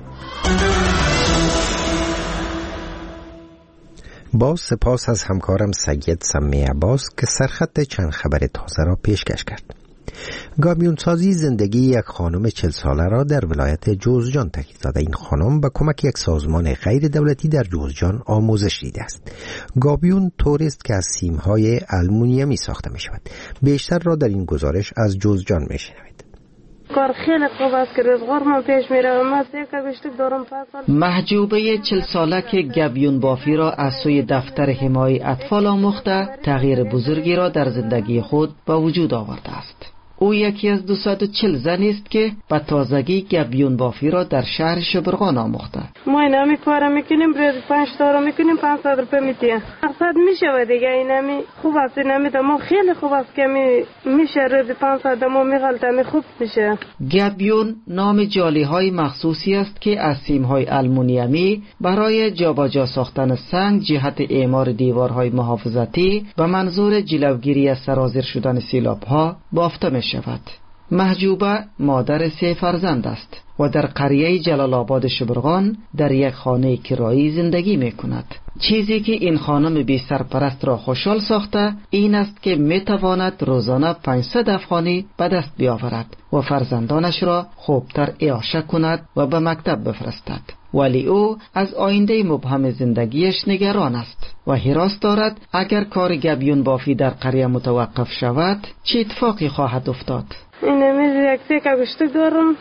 با سپاس از همکارم سید سمی عباس که سرخط چند خبر تازه را پیشکش کرد. گامیونسازی زندگی یک خانم 40 ساله را در ولایت جوزجان تحقیق داده. این خانم با کمک یک سازمان غیر دولتی در جوزجان آموزش دیده است. گابیون توریست که از سیم‌های آلومینیومی ساخته می شود. بیشتر را در این گزارش از جوزجان می شنوید. کار خیلی خوب است که روزگار من پیش میره. من بیشتر دارم 5 سال. محجوبه 40 ساله که گابیون بافی را از سوی دفتر حمایت اطفال آموخته، تغییر بزرگی را در زندگی خود به وجود آورده است. او یکی از 240 زنی است که به تازگی گابیون بافی را در شهر شبرغان آموخته. ما اینمی کار میکنیم، روز 5 تا رو میکنیم، 500 روپیه میتیم. مقصد میشه دیگه. اینمی خوب است، اینمی ما خیلی خوب است که میشه روز 500 ما میغلطه خوب میشه. گابیون نام جالی های مخصوصی است که از سیم های آلومینیومی برای جابجا ساختن سنگ جهت اعمار دیوارهای محافظتی به منظور جلوگیری از سرازیر شدن سیلاب ها بافته می شود. محجوبه مادر 3 فرزند است و در قریه جلال آباد شبرغان در یک خانه کرایی زندگی می کند. چیزی که این خانم بی سرپرست را خوشحال ساخته این است که می تواند روزانه 500 افغانی به دست بیاورد و فرزندانش را خوبتر اعاشه کند و به مکتب بفرستد. ولی او از آینده مبهم زندگیش نگران است و هراس دارد اگر کار گابیون بافی در قریه متوقف شود چه اتفاقی خواهد افتاد. این یک سیکه گشته دارم.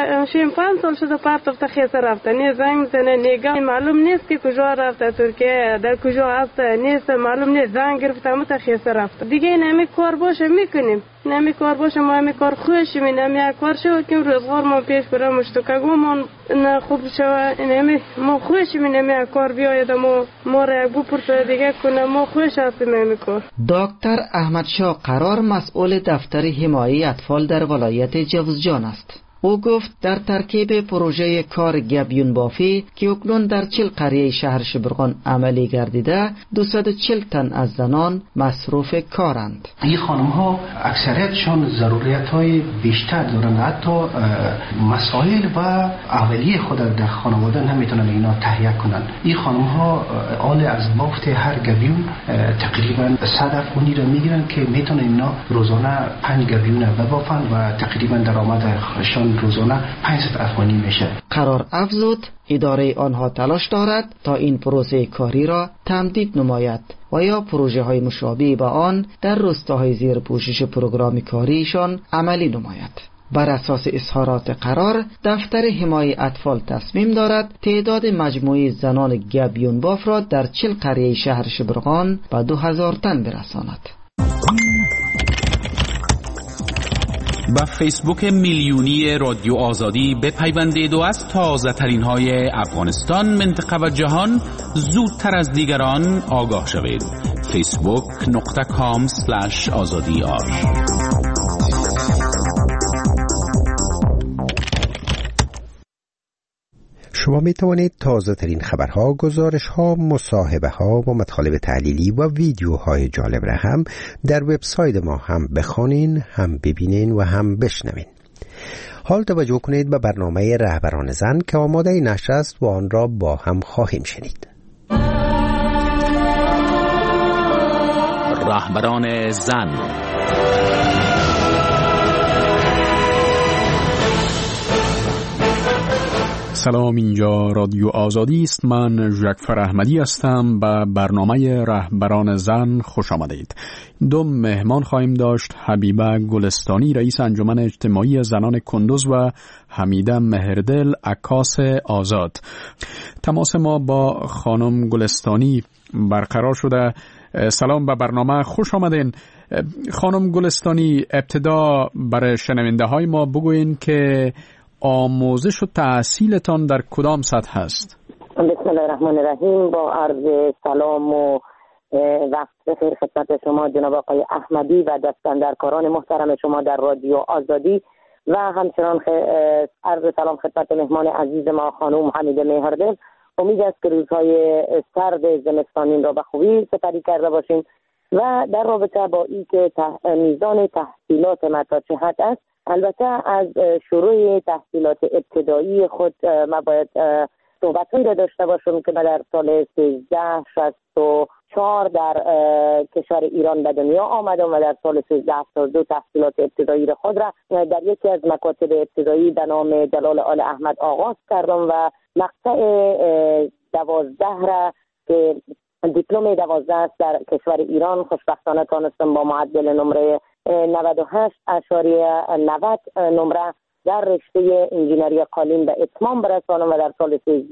5 سال شده پرتفت خیسه رفته. نه زنگ میزنه نگاه معلوم نیست که کجا رفته، ترکیه در کجا هست نیست معلوم نیست. زنگ گرفته همه خیسه رفته. دیگه این همی کار باشه میکنیم، نمی کار باشه ما همی کار خوش می نمی کار شو که روزگار ما پیش بره مشتکگو ما خوب شو. این همی ما خوش می نمی کار بیاید ما را یک بپرسه دیگه کنه ما خوش هستیم همی کار. دکتر احمد شاه قرار مسئول دفتر حمایت اطفال در ولایت جوزجان است. او گفت در ترکیب پروژه کار گابیون بافی که اکنون در 40 قریه شهر شبرغان عملی گردیده 240 تن از زنان مصروف کارند. این خانم ها اکثریتشان ضرورت های بیشتر دارند، حتی مسائل و اولیه خود در خانواده نمیتونن اینا تهیه کنند. این خانم ها آل از بافت هر گابیون تقریبا 100 افغانی را میگیرن که میتونن اینا روزانه 5 گابیون ببافن و تقریبا درآمدشان روزانه 500 افغانی میشه. قرار افزود اداره آنها تلاش دارد تا این پروسه کاری را تمدید نماید و یا پروژه های مشابه به آن در روستاهای زیر پوشش پروگرام کاریشان عملی نماید. بر اساس اظهارات قرار، دفتر حمایت اطفال تصمیم دارد تعداد مجموعی زنان گبیون باف را در 40 قریه شهر شبرغان به 2000 تن برساند. با فیسبوک میلیونی رادیو آزادی بپیوندید و از تازه ترین های افغانستان، منطقه و جهان زودتر از دیگران آگاه شوید. facebook.com/azadi.ar. شما می توانید تازه ترین خبرها، گزارش‌ها، مصاحبه‌ها و مطالب تحلیلی و ویدیوهای جالب را هم در وبسایت ما هم بخوانید، هم ببینید و هم بشنوید. حال توجه کنید به برنامه رهبران زن که آماده نشر است و آن را با هم خواهیم شنید. رهبران زن. سلام، اینجا رادیو آزادی است. من ژکفر احمدی هستم. به برنامه رهبران زن خوش آمدید. 2 مهمان خواهیم داشت: حبیبه گلستانی، رئیس انجمن اجتماعی زنان کندوز، و حمیده مهردل، عکاس آزاد. تماس ما با خانم گلستانی برقرار شده. سلام، به برنامه خوش آمدین. خانم گلستانی، ابتدا برای شنونده های ما بگوین که آموزش و تحصیلتان در کدام سطح هست؟ بسم الله الرحمن الرحیم. با عرض سلام و وقت بخیر خدمت شما جناب آقای احمدی و دستاندرکاران محترم شما در رادیو آزادی، و همچنان عرض سلام خدمت مهمان عزیز ما خانم حمیده مهردل. امید است که روزهای سرد زمستانی را به خوبی سپری کرده باشیم و در رابطه با این که میزان تحصیلات ما تا چه حد است. البته از شروع تحصیلات ابتدایی خود ما باید صحبت‌هایی را داشته باشم که من در سال 1364 در کشور ایران به دنیا آمدم و در سال 1372 تحصیلات ابتدایی خود را در یکی از مکاتب ابتدایی به نام جلال آل احمد آغاز کردم و مقطع 12 را که دیپلم 12 است در کشور ایران خوشبختانه تانستم با معدل نمره 98.90 نمره در رشته انجینری قالین به اتمام برسانم و در سال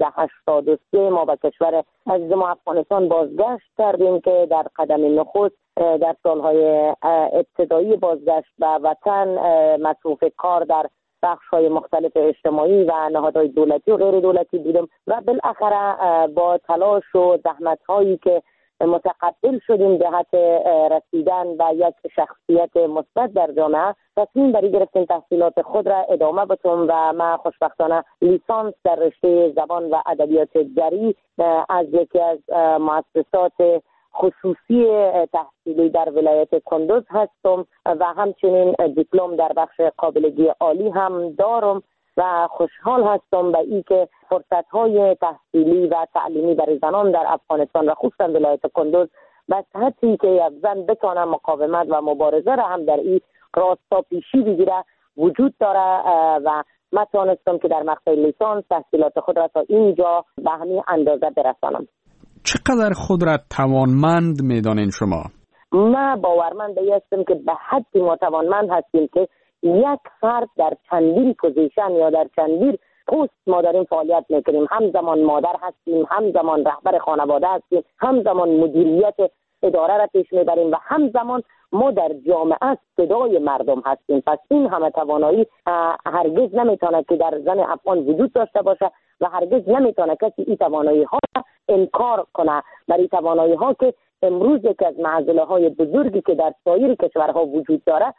1383 ما به کشور عزیز ما افغانستان بازگشت کردیم که در قدم نخست در سالهای ابتدایی بازگشت به وطن مصروف کار در بخش‌های مختلف اجتماعی و نهادهای دولتی و غیر دولتی بودم و بالاخره با تلاش و زحمت‌هایی که متقبل شدیم جهت رسیدن به یک شخصیت مثبت در جامعه، تصمیم بری گرفتیم تحصیلات خود را ادامه بدم و من خوشبختانه لیسانس در رشته زبان و ادبیات جری از یکی از مؤسسات خصوصی تحصیلی در ولایت کندوز هستم و همچنین دیپلم در بخش قابلگی عالی هم دارم و خوشحال هستم به این که فرصت‌های تحصیلی و تعلیمی برای زنان در افغانستان و خصوصا ولایت کندوز به صحتی که یک زن بتونه مقاومت و مبارزه را هم در این راستا پیشی بگیره وجود داره و من توانستم که در مقطع لیسانس تحصیلات خود را تا اینجا به همین اندازه برسانم. چقدر خود را توانمند می‌دانید شما؟ من باورمند هستم که به حدی ما توانمند هستیم که یک فرد در چندین پوزیشن یا در چندین پست ما داریم فعالیت میکنیم. همزمان مادر هستیم، همزمان رهبر خانواده هستیم، همزمان مدیریت اداره را پیش میبریم و همزمان ما در جامعه صدای مردم هستیم. پس این همه توانایی هرگز نمیتونه که در زن افغان وجود داشته باشه و هرگز نمیتونه کسی این توانایی ها انکار کنه. برای توانایی ها که امروز یک از معضله های بزرگی که در سایر کشورها وجود داره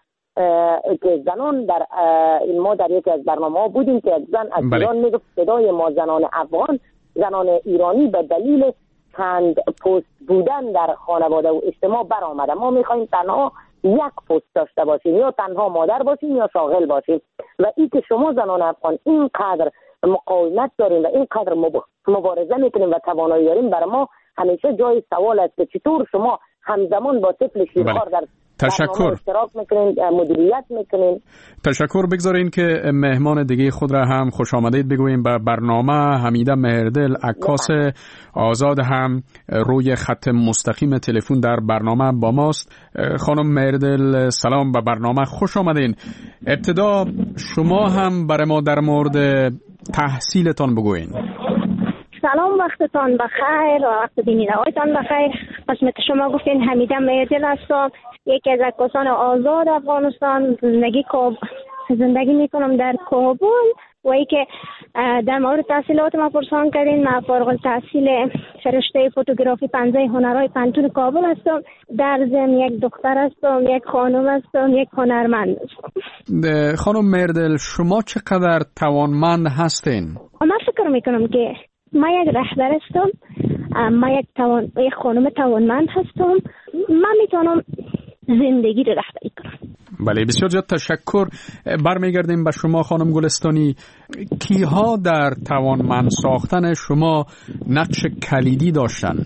که زنان در این ما در یکی از برنامه‌ها بودیم که یک زن از ایران میگفت صدای ما زنان افغان، زنان ایرانی به دلیل چند پست بودن در خانواده و اجتماع برآمده. ما میخوایم تنها یک پست داشته باشیم، یا تنها مادر باشیم یا شاغل باشیم. و این که شما زنان افغان اینقدر مقاومت داریم و اینقدر مبارزه میکنیم و توانایی داریم، برای ما همیشه جای سوال است که چطور شما همزمان با طفل شیرخوار در تشکر. اشتراک میکنین، مدیریت میکنین. تشکر. بگذارین که مهمان دیگه خود را هم خوش آمدید بگوییم به برنامه. حمیده مهردل، عکاس آزاد، هم روی خط مستقیم تلفن در برنامه با ماست. خانم مهردل سلام، به برنامه خوش آمدین. ابتدا شما هم برای ما در مورد تحصیلتان بگوین. سلام، وقتتان بخیر و وقت بینندگانتان بخیر. قسمت شما گفتین حمیده مهردل هستم، یکی از عکاسان آزاد افغانستان. زندگی میکنم در کابل و ای که در مورد تحصیلات ما پرسان کردین. من فارغ التحصیل رشته فوتوگرافی 15 هنرهای پنتون کابل هستم. در ضمن یک دختر هستم، یک خانم هستم، یک هنرمند هستم. خانم مهردل، شما چقدر توانمند هستین؟ من فکر میکنم که من یک رهبر هستم، من یک خانم توانمند هستم. من میتونم زندگی رو رهبری کنم. بله، بسیار زیاد تشکر. برمیگردیم به شما خانم گلستانی. کیها در توانمند ساختن شما نقش کلیدی داشتن؟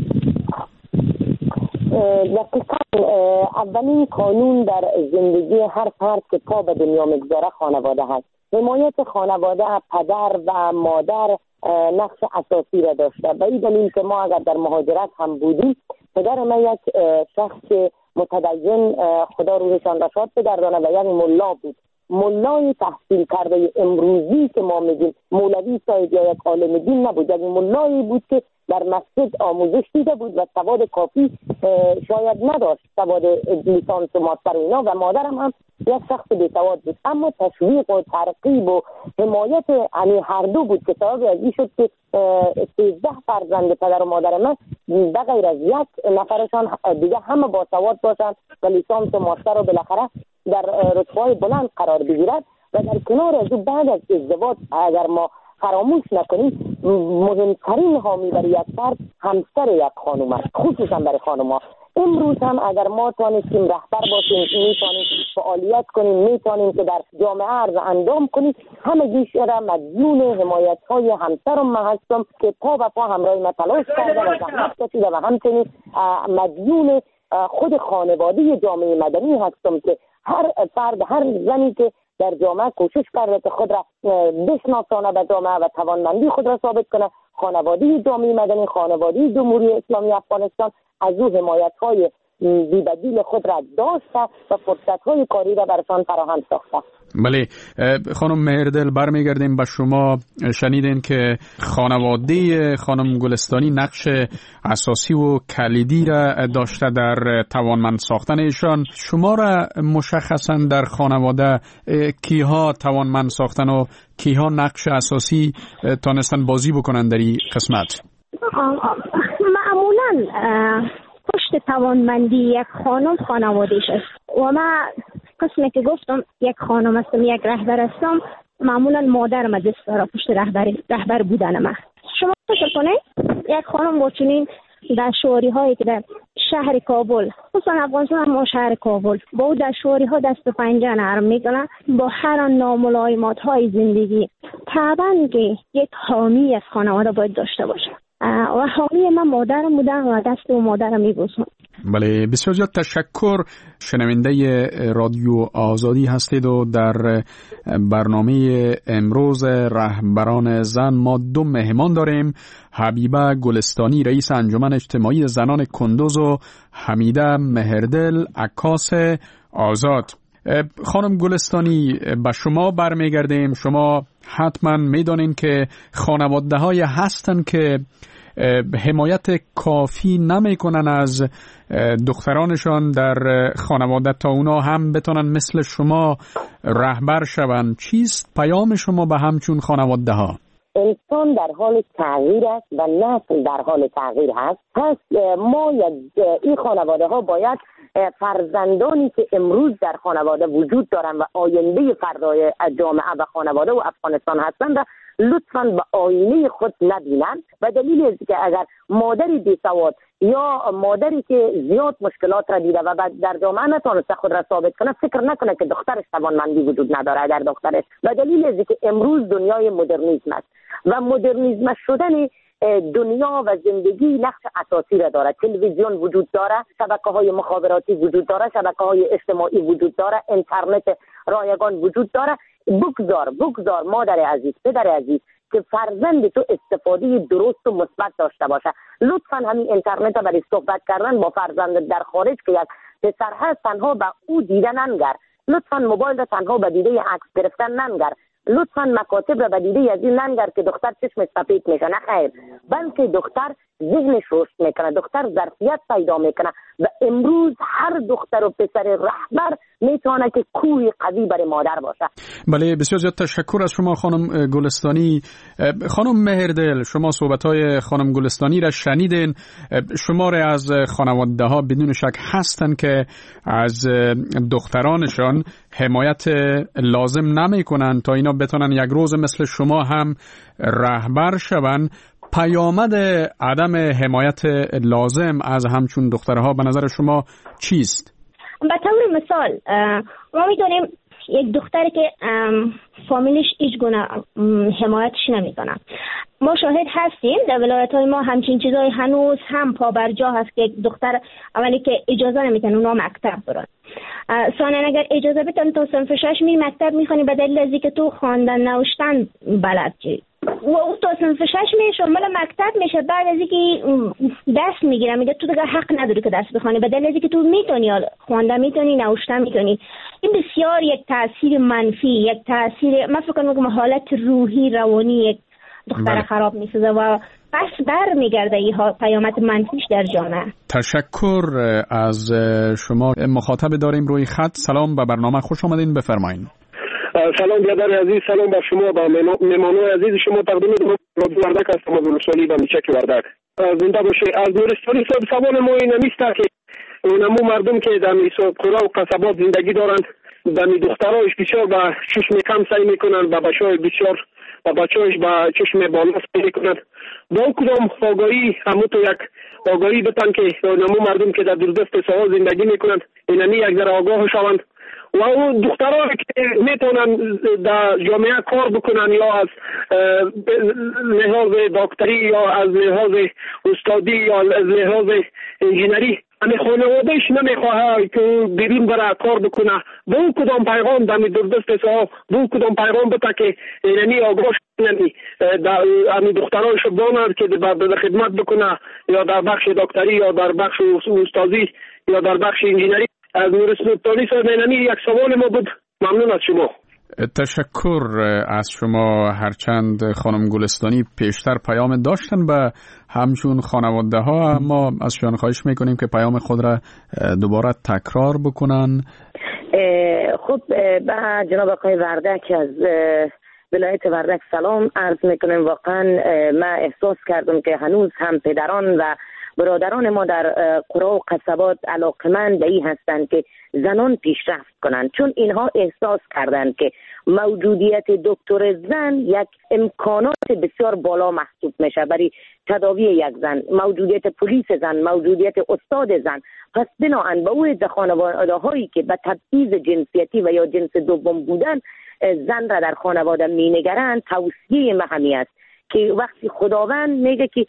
اولین قانون در زندگی هر فرد که پا به دنیا میگذاره خانواده هست. حمایت خانواده، پدر و مادر نقش اساسی را داشته. به این دلیل که ما اگر در مهاجرت هم بودیم، پدر من یک شخص متدین، خدا روحشان را شاد بگردانه، و یک ملا بود. ملای تحصیل کرده امروزی که ما میگیم مولوی صاحب یا یک عالم دین نبود، یک ملایی بود که در مسجد آموزش دیده بود و سواد کافی شاید نداشت، سواد لیسانس و ماستر اینا، و مادرم هم یک شخص بی‌سواد بود. اما تشویق و ترغیب و حمایت هر دو بود که سبب از این شد که 13 فرزند پدر و مادر من به غیر از یک نفرشان دیگه همه با سواد باشند و لیسانس و ماستر رو بالاخره در رتبه‌های بلند قرار بگیرد. و در کنار از بعد از ازدواج اگر ما فراموش نکنیم، مهمترین حامی برای یک فرد همسر یک خانم است، خصوصا برای خانم‌ها. امروز هم اگر ما توانستیم رهبر باشیم، میتونیم فعالیت کنیم، میتونیم که در جامعه عرض اندام کنیم، همگیش را مدیون حمایت‌های همسرم من هستم که پا به پا همراه من تلاش کرده و زحمت کشیده، و همچنین مدیون خود خانواده جامعه مدنی هستم که هر فرد، هر زنی که در جامعه کوشش کرده که خود را بشناسانه به جامعه و توانمندی خود را ثابت کنه، خانواده جامعه مدنی، خانواده جمهوری اسلامی افغانستان از او حمایت‌های بی‌بدیل خود را داشته و فرصت‌های کاری را برشان فراهم ساخته. بله خانم مهردل، برمیگردیم به شما. شنیدین که خانواده خانم گلستانی نقش اساسی و کلیدی را داشته در توانمند ساختن ایشان. شما را مشخصا در خانواده کیها توانمند ساختن و کیها نقش اساسی تانستن بازی بکنن در این قسمت؟ معمولا پشت توانمندی یک خانم خانوادهش است و من قسمی که گفتم یک خانم هستم، یک رهبر هستم. معمولا مادرم دست داره پشت رهبر بودن من. شما فکر کنید یک خانم با چنین در شواری هایی که در شهر کابل، خصوصا افغانستان ما شهر کابل، با او در شواری ها دست و پنجه نرم میکنه، با هر ناملایمات های زندگی، طبعا که یک حامی از خانواده باید داشته باشه و حامی من مادرم بودن و دست و مادرم میبوسم. بله بسیار زیاد تشکر. شنونده رادیو آزادی هستید و در برنامه امروز رهبران زن ما دو مهمان داریم، حبیبه گلستانی رئیس انجمن اجتماعی زنان کندوز و حمیده مهردل عکاس آزاد. خانم گلستانی، به شما برمیگردیم. شما حتما میدانین که خانواده های هستن که حمایت کافی نمیکنن از دخترانشان در خانواده تا اونا هم بتونن مثل شما رهبر شون. چیست پیام شما به همچون خانواده ها؟ انسان در حال تغییر است و نسل در حال تغییر هست. پس ما این خانواده ها باید فرزندانی که امروز در خانواده وجود دارن و آینده فردای جامعه و خانواده و افغانستان هستند لطفاً به آینه خود نبینن، و دلیل است که اگر مادری بی‌سواد یا مادری که زیاد مشکلات را دیده و در جامعه نتونسته خود را ثابت کنه، فکر نکنه که دخترش توانمندی وجود نداره. اگر دخترش، و دلیل است که امروز دنیای مدرنیسم است و مدرنیسم شدن دنیا و زندگی نقش اساسی را داره. تلویزیون وجود داره، شبکه‌های مخابراتی وجود داره، شبکه‌های اجتماعی وجود داره، اینترنت رایگان وجود داره. بگذار مادر عزیز، پدر عزیز، که فرزند تو استفاده درست و مثبت داشته باشه. لطفاً همین اینترنت را برای صحبت کردن با فرزند در خارج که یک پسر هست تنها به او دیده ننگر. لطفاً موبایل را تنها به دیده عکس گرفتن ننگر. لطفاً مکاتب را به دیده از این ننگر که دختر چشم سفید میشه. نه خیر، بلکه دختر ذهنش رشد میکنه، دختر ظرفیت پیدا میکنه و امروز هر دختر و پسر رهبر میتونه که کوهی قوی برای مادر باشه. بله، بسیار زیاد تشکر از شما خانم گلستانی. خانم مهردل، شما صحبت‌های خانم گلستانی را شنیدین. شماری از خانواده ها بدون شک هستن که از دخترانشان حمایت لازم نمیکنن تا اینا بتونن یک روز مثل شما هم رهبر شون. پیامد عدم حمایت لازم از همچون دخترها به نظر شما چیست؟ به طور مثال ما میدونیم یک دختری که فامیلش هیچ گونه حمایتش نمیکنه. ما شاهد هستیم در ولایت‌های ما همچین چیزای هنوز هم پابرجا هست که یک دختر اولی که اجازه نمیتونه اونا مکتب برن. ثانیا اگر اجازه بدن تو صنف 6 می مکتب میخونی به دلیل از اینکه تو خواندن نوشتن بلد چی و او تا صنف 6 میشه مال مکتب میشه، بعد از اینکه دست میگیره میگه تو دیگه حق نداری که دست بخونی به دلیل از اینکه تو میتونی خواندن میتونی نوشتن میتونی. این بسیار یک تاثیر منفی، یک تاثیر من فکر کنم حالت روحی روانی یک دختر خراب میسازه و پس بر میگرده این پیامد منفیش در جامعه. تشکر از شما. مخاطب داریم روی خط. سلام، به برنامه خوش آمدین، بفرمایید. سلام برادر عزیز، سلام بر شما و مهمانان عزیز شما. تقدیم رادیو وردک هستم از ولسوالی بندیچک وردک. زنده باشه. از نورستانی صاحب سوال ما این نیست که اونمو مردم که در قرا و قصبات زندگی دارند در دخترایش بسیار با چشم کم سعی میکنند و بچه‌های بسیار و بچه‌هاش با چشم بالا سعی میکنند. با کدام آگاهی همون تو یک آگاهی بتن که اونمو مردم که در دوردست سوال زندگی میکنند اینمی یک ذره آگاه شوند و اون دخترها که میتونن در جامعه کار بکنن یا از لحاظ دکتری یا از لحاظ استادی یا از لحاظ انجینری همه خانوادهش نمیخواه که بیرون برای کار بکنه. به اون کدام پیغام در دوردست صاحب به اون کدام پیغام بده که اینمی آگاه شدنی همین دخترهایش باند که در خدمت بکنه یا در بخش دکتری یا در بخش استادی یا در بخش انجینری. از نورستانی صاحب اینمی یک سوال ما بود. ممنون از شما. تشکر از شما. هرچند خانم گلستانی پیشتر پیام داشتن به همچون خانواده ها، ما از شما خواهش میکنیم که پیام خود را دوباره تکرار بکنن. خب به جناب آقای وردک از ولایت وردک سلام عرض میکنم. واقعا من احساس کردم که هنوز هم پدران و برادران ما در قرا و قصبات علاقمند به این هستند که زنان پیشرفت کنند، چون اینها احساس کردند که موجودیت دکتر زن یک امکانات بسیار بالا محسوب میشه برای تداوی یک زن، موجودیت پلیس زن، موجودیت استاد زن. پس بناهن به او خانواده هایی که به تبعیض جنسیتی و یا جنس دوم بودن زن را در خانواده می نگرند، توصیه مهمی است که وقتی خداوند میگه که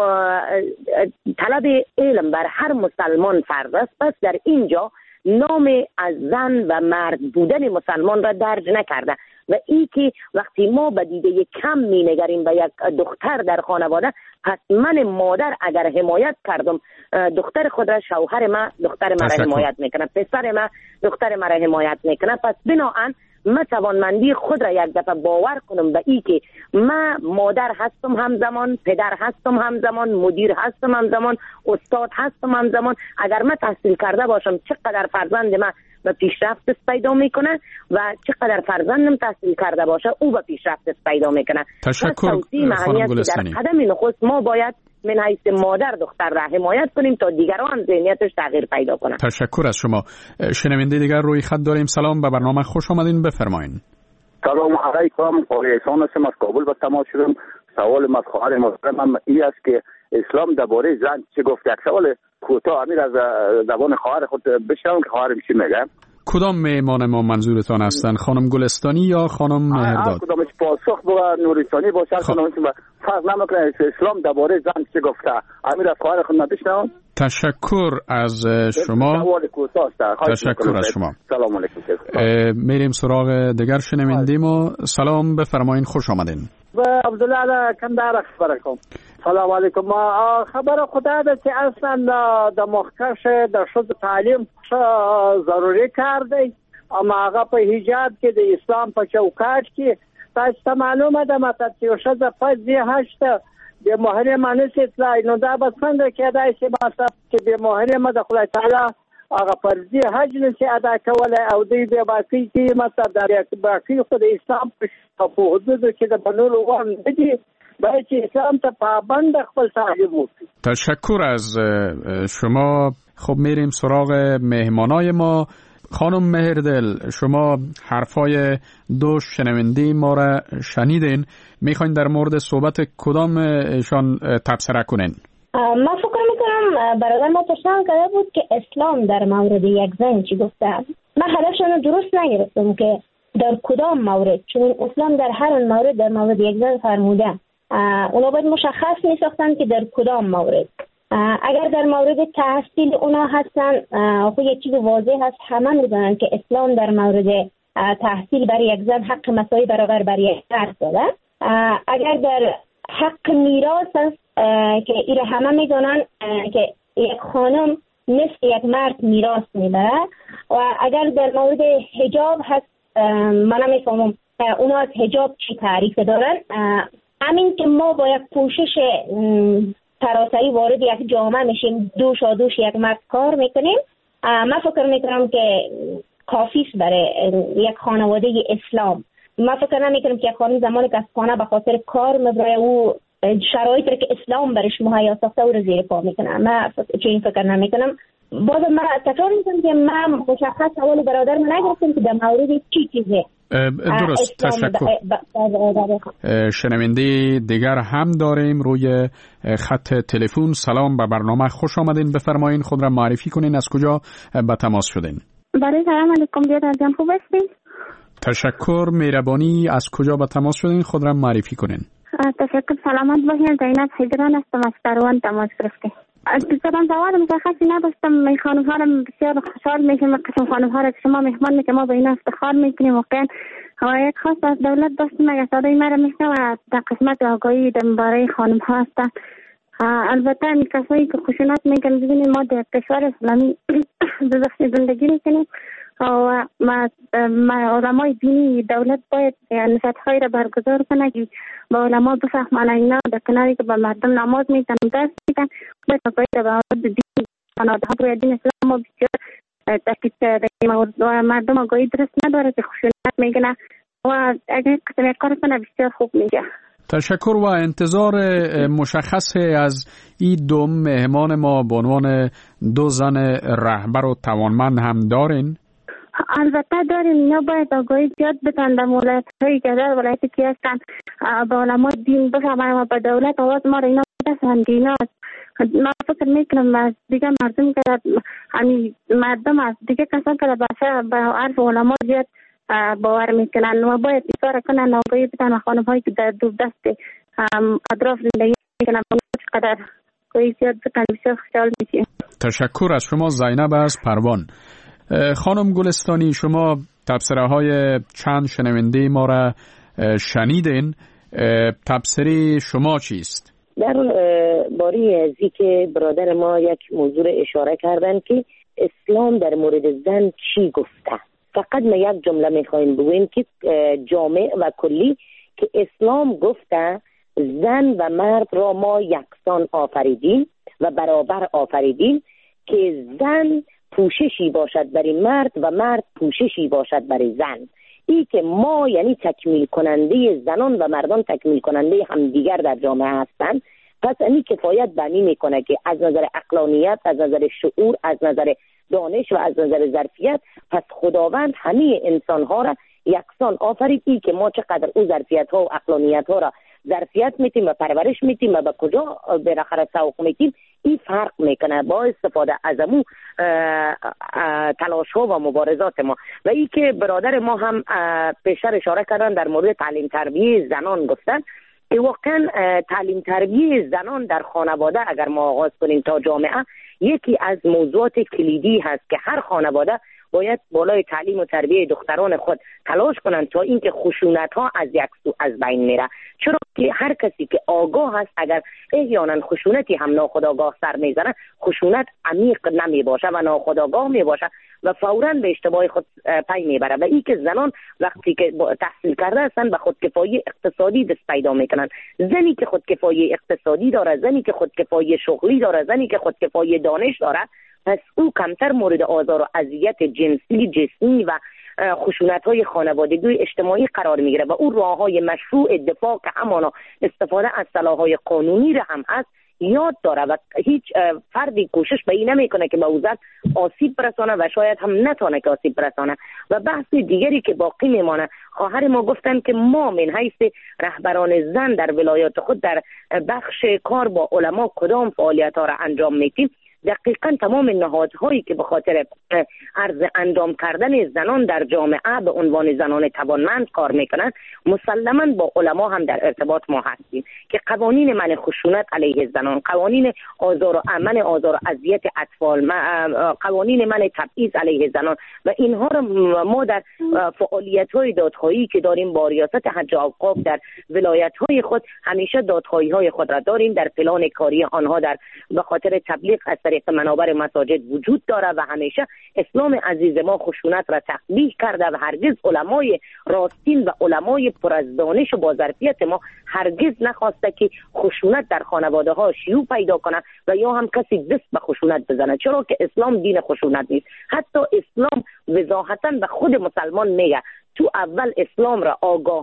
طلب علم بر هر مسلمان فرض است، پس در اینجا نام از زن و مرد بودن مسلمان را درج نکرده و این که وقتی ما به دیده کم می نگریم به یک دختر در خانواده، پس من مادر اگر حمایت کردم دختر خود را، شوهر ما دختر ما را حمایت میکنه، پسر ما دختر ما را حمایت میکنه. پس بناهن من توانمندی خود را یک دفعه باور کنم به ای که من مادر هستم همزمان، پدر هستم همزمان، مدیر هستم همزمان، استاد هستم همزمان. اگر من تحصیل کرده باشم چقدر فرزند من به پیشرفت پیدا میکنه و چقدر فرزندم تحصیل کرده باشه او به پیشرفت پیدا میکنه. تشکر خانم گلستانی. در قدم نخست ما باید من حیث مادر دختر را حمایت کنیم تا دیگران ذهنیتش تغییر پیدا کنه. تشکر از شما. شنونده دیگر روی خط داریم. سلام، به برنامه خوش آمدین، بفرمایید. سلام علیکم، قاری احسان هستم از کابل به تماس شدم. سوال از خواهر محترمم این است که اسلام درباره زن چه گفته؟ یک سوال کوتاه امیر از زبان خواهر خود بشنوم که خواهرم چی میگه. کدام مهمان ما منظورتان هستن؟ خانم گلستانی یا خانم مهرداد؟ کدامش پاسخ با نورستانی باشه کدامش فرق نمیکنه. اسلام درباره زن چه گفته؟ امیر از خواهر خود نبشنم. تشکر از شما. تشکر از شما. سلام علیکم. میریم سراغ دیگر شنوندیم و سلام بفرمایین، خوش آمدین. و عبدالله کندهار خبر کنم. سلام علیکم. ما خبر خدا ده که اصلا د مخکش د شد تعلیم ضروری کار دی، اما هغه په حجاب کې د اسلام په چوکاټ کې تاسو ته معلومه ده ماته چې شد فزي هشته د محرم نشي اطلاع نو دا به څنګه کېدای شي ماته چې د محرم د خدای تعالی هغه فرضي حج نشي ادا کولای او دوی به باقي کې مطلب د باقي خو د اسلام په حدودو کې د بنولو وان دي باید چې اسلام ته پابند خپل تعلیم وکړي. تشکر از شما. خب میریم سراغ مهمانای ما. خانم مهردل، شما حرفای دو شنونده ما را شنیدین، میخواین در مورد صحبت کدام ایشان تبصره کنین؟ من فکر میکنم برادر ما پرسان کرده بود که اسلام در مورد یک زن چی گفته. من هدفشان درست نگرفتم که در کدام مورد، چون اسلام در هر مورد در مورد یک زن فرموده. اونا باید مشخص میساختن که در کدام مورد. اگر در مورد تحصیل اونا هستن خب یک چیز واضح هست، همه میدونن که اسلام در مورد تحصیل برای یک زن حق مساوی برابر برای یک مرد داده. اگر در حق میراث هست که ایره همه میدونن که یک خانم مثل یک مرد میراث میبره. و اگر در مورد حجاب هست من نمیفهمم اونا از حجاب چی تعریف دارن. همین که ما با یک پوشش سراسری وارد یک جامعه میشیم، دوش یک مرد کار میکنیم، من فکر میکنم که کافی است برای یک خانواده اسلام. من فکر نمیکنم که یک خانم زمانی که از خانه به خاطر کار میبره او شرایطی که اسلام برش مهیا ساخته او رو زیر پا میکنه. من چنین فکر نمیکنم. بازم من تکرار میکنم که من مشخص سوال برادر من نگرفتم که در مورد چی چیزه. درست، تشکر. شنونده دیگر هم داریم روی خط تلفن. سلام به برنامه، خوش آمدین. بفرمایین خود را معرفی کنین، از کجا به تماس شدین؟ بله سلام علیکم بیادر جان، خوب هستین؟ تشکر. مهربانی، از کجا به تماس شدین؟ خود را معرفی کنین. تشکر. سلامت باشین. زینب حیدران هستم از کاروان تماس گرفتیم. دوستان سوال مشخصی نداشتم. می خانم ها را بسیار خوشحال میشم قسم خانم ها را که شما مهمان میکنیم، ما به اینا افتخار میکنیم واقعا. و یک خواست از دولت داشتیم اگر صدای مرا میشنوه در قسمت آگاهی درباره خانم ها هستن. البته این کسایی که خشونت میکنن ببینید ما در کشور اسلامی زندگی میکنیم و علمای دینی دولت باید نصیحت‌هایی را برگزار کنه که با علما بفهمانه اینا در کناری که به مردم نماز میتن درس میتن باید آگاهی را به مورد دین خانواده ها باید دین اسلام ما بسیار تشکیل کرده و مردم آگاهی درست نداره که خشونت میکنه و اگر قسم کار کنه بسیار خوب میشه. تشکر و انتظار مشخص از این دو مهمان ما به عنوان دو زن رهبر و توانمند هم دارین؟ البته داریم. اینا باید آگاهی زیاد بدن در ولایت‌هایی که در ولایتی که هستن به علما دین بفهمن و به دولت آواز ما را اینا بدن دینا. من فکر میکنم از دیگه مردم که همین مردم از دیگه کسان که به عرف علما زیاد باور میکنن و باید ایثار کنن آگاهی بدن و خانم هایی که در دور دست اطراف زندگی میکنن چقدر آگاهی زیاد بدن بسیار خوشحال میشیم. تشکر از شما. زینب از پروان. خانم گلستانی، شما تبصره های چند شنونده ما را شنیدین. تبصره شما چیست؟ در باری ازی که برادر ما یک موضوع اشاره کردن که اسلام در مورد زن چی گفته. فقط ما یک جمله میخوایم بگویم که جامع و کلی که اسلام گفته زن و مرد را ما یکسان آفریدیم و برابر آفریدیم که زن پوششی باشد برای مرد و مرد پوششی باشد برای زن. این که ما یعنی تکمیل کننده زنان و مردان تکمیل کننده همدیگر در جامعه هستند. پس این کفایت بنی میکنه که از نظر عقلانیت، از نظر شعور، از نظر دانش و از نظر ظرفیت پس خداوند همه انسان ها را یکسان آفرید. این که ما چقدر او ظرفیت ها و عقلانیت ها را ظرفیت میتیم و پرورش میتیم و به کجا بالاخره سوق میتیم این فرق میکنه با استفاده از امو تلاش ها و مبارزات ما. و این که برادر ما هم پیشتر اشاره کردن در مورد تعلیم تربیه زنان گفتن که واقعا تعلیم تربیه زنان در خانواده اگر ما آغاز کنیم تا جامعه، یکی از موضوعات کلیدی هست که هر خانواده باید بالای تعلیم و تربیه دختران خود تلاش کنند تا اینکه خشونت ها از یک سو از بین میره. چرا که هر کسی که آگاه هست اگر احیانا خشونتی هم ناخودآگاه سر میزنه، خشونت عمیق نمی باشه و ناخودآگاه می باشه و فوراً به اشتباه خود پی میبره. و این که زنان وقتی که تحصیل کرده هستن به خودکفایی اقتصادی دست پیدا میکنن. زنی که خودکفایی اقتصادی داره، زنی که خودکفایی شغلی داره، زنی که خودکفایی دانش داره، پس او کمتر مورد آزار و اذیت جنسی، جسمی و خشونت‌های خانوادگی اجتماعی قرار میگیره و اون راه‌های مشروع دفاع که همانا استفاده از سلاح‌های قانونی را هم هست یاد داره و هیچ فردی کوشش به این نمیکنه که به او زن آسیب برسانه و شاید هم نتونه که آسیب برسانه. و بحث دیگری که باقی میمانه، خواهر ما گفتن که ما من حیث رهبران زن در ولایات خود در بخش کار با علما کدام فعالیت‌ها را انجام میدیم. دقیقاً تمام نهادهایی که به خاطر عرض اندام کردن زنان در جامعه به عنوان زنان توانمند کار میکنن، مسلماً با علما هم در ارتباط ما هستیم که قوانین منع خشونت علیه زنان، قوانین آزار و اذیت اطفال، قوانین منع تبعیض علیه زنان و اینها را ما در فعالیت‌های دادخواهی که داریم با ریاست حج و اوقاف در ولایت‌های خود همیشه دادخواهی‌های خود را داریم. در پلان کاری آنها در به خاطر تبلیغ از طریق منابر مساجد وجود داره و همیشه اسلام عزیز ما خشونت را تقبیح کرده و هرگز علمای راستین و علمای پر از دانش و با ظرفیت ما هرگز نخواسته که خشونت در خانواده ها شیوع پیدا کنه و یا هم کسی دست به خشونت بزنه، چرا که اسلام دین خشونت نیست. حتی اسلام وضاحتاً به خود مسلمان میگه تو اول اسلام را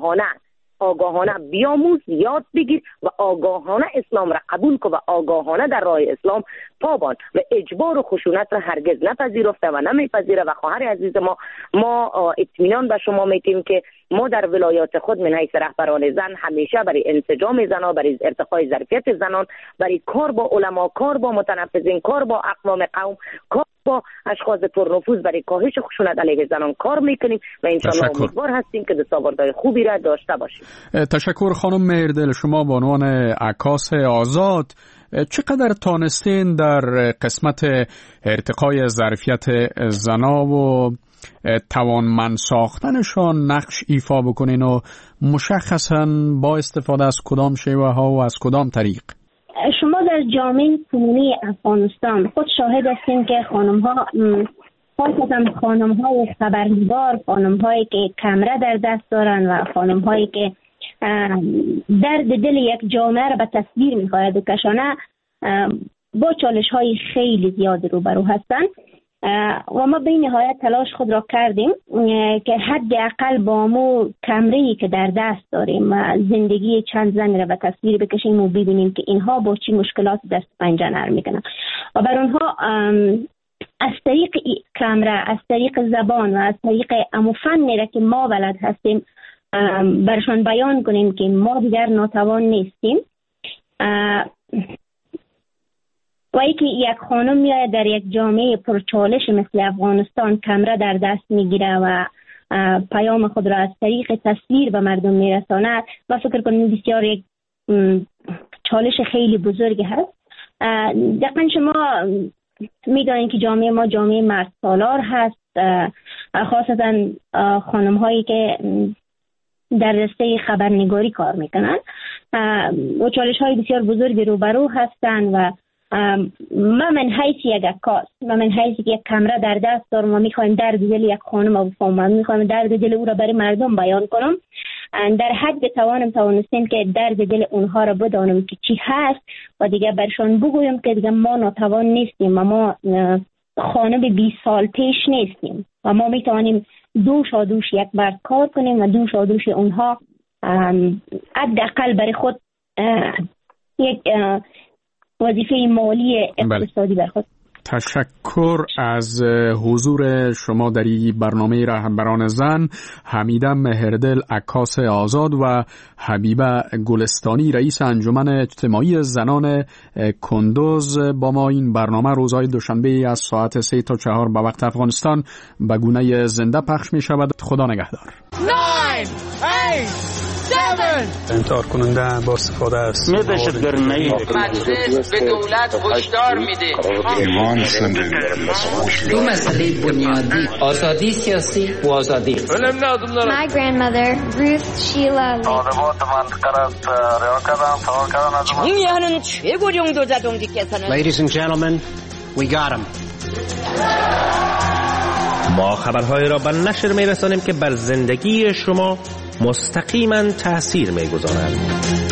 آگاهانه بیاموز، یاد بگیر و آگاهانه اسلام را قبول کن و آگاهانه در راه اسلام پابان و اجبار و خشونت را هرگز نپذیرفته و نمیپذیره. و خواهر عزیز ما اطمینان به شما میدیم که ما در ولایات خود من حیث رهبران زن همیشه برای انسجام زنان، برای ارتقای ظرفیت زنان، برای کار با علما، کار با متنفذین، کار با اقوام قوم، کار با اشخاص پرنفوذ برای کاهش خشونت علیه زنان کار میکنیم و انشاءالله امیدوار هستیم که دستاوردهای خوبی را داشته باشیم. تشکر خانم مهردل. شما به عنوان عکاس آزاد چقدر تانستین در قسمت ارتقای ظرفیت زنا و توانمند ساختنشان نقش ایفا بکنین و مشخصاً با استفاده از کدام شیوه ها و از کدام طریق؟ شما در جامعه کنونی افغانستان خود شاهد هستین که خانم‌ها، خاصتاً خانم‌های خبرنگار، خانم‌هایی که کمره در دست دارن و خانم‌هایی که درد دل یک جامعه را به تصویر می‌خواهد بکشانه، با چالش‌های خیلی زیاد روبرو هستند و ما به نهایت تلاش خود را کردیم که حداقل با مو کمره‌ای که در دست داریم زندگی چند زن را به تصویر بکشیم و ببینیم که اینها با چی مشکلات دست پنجه نرم میکنن و بر اونها از طریق کمره، از طریق زبان و از طریق فنی را که ما بلد هستیم برشان بیان کنیم که ما دیگر ناتوان نیستیم. و اینکه یک خانم میاد در یک جامعه پرچالش مثل افغانستان کمره در دست میگیره و پیام خود را از طریق تصویر به مردم میرساند و فکر کنم بسیار یک چالش خیلی بزرگی هست. دقیقا شما میدانید که جامعه ما جامعه مرد سالار هست، خاصتا خانم هایی که در رشته خبرنگاری کار میکنن و چالش های بسیار بزرگی روبرو هستن و ما من حیث یک عکاس، ما من حیث یک کمره در دست دارم و میخوایم درد دل یک خانم رو بفهمم، میخوایم درد دل او را برای مردم بیان کنم، در حد توانستیم که درد دل اونها را بدانم که چی هست و دیگه برشان بگویم که دیگه ما ناتوان نیستیم و ما خانم 20 سال پیش نیستیم و ما میتوانیم دوش یک بار کار کنیم و دوش اونها حداقل برای خود یک وظیفه مالی اقتصادی بر خود تشکر از حضور شما در این برنامه رهبران زن. حمیده مهردل عکاس آزاد و حبیبه گلستانی رئیس انجمن اجتماعی زنان کندوز با ما این برنامه روزهای دوشنبه از ساعت 3 تا 4 به وقت افغانستان به گونه زنده پخش می شود. خدا نگهدار. 9 8 7 انکار کننده با استفاده است. مجلس به دولت هشدار میده دو مسئله بنیادی، آزادی سیاسی و آزادی. My grandmother Ruth Sheila 중요한 최고령 도자동지께서는 Ladies and gentlemen, we got him. ما خبرهای را به نشر می‌رسانیم که بر زندگی شما مستقیما تأثیر می‌گذارند.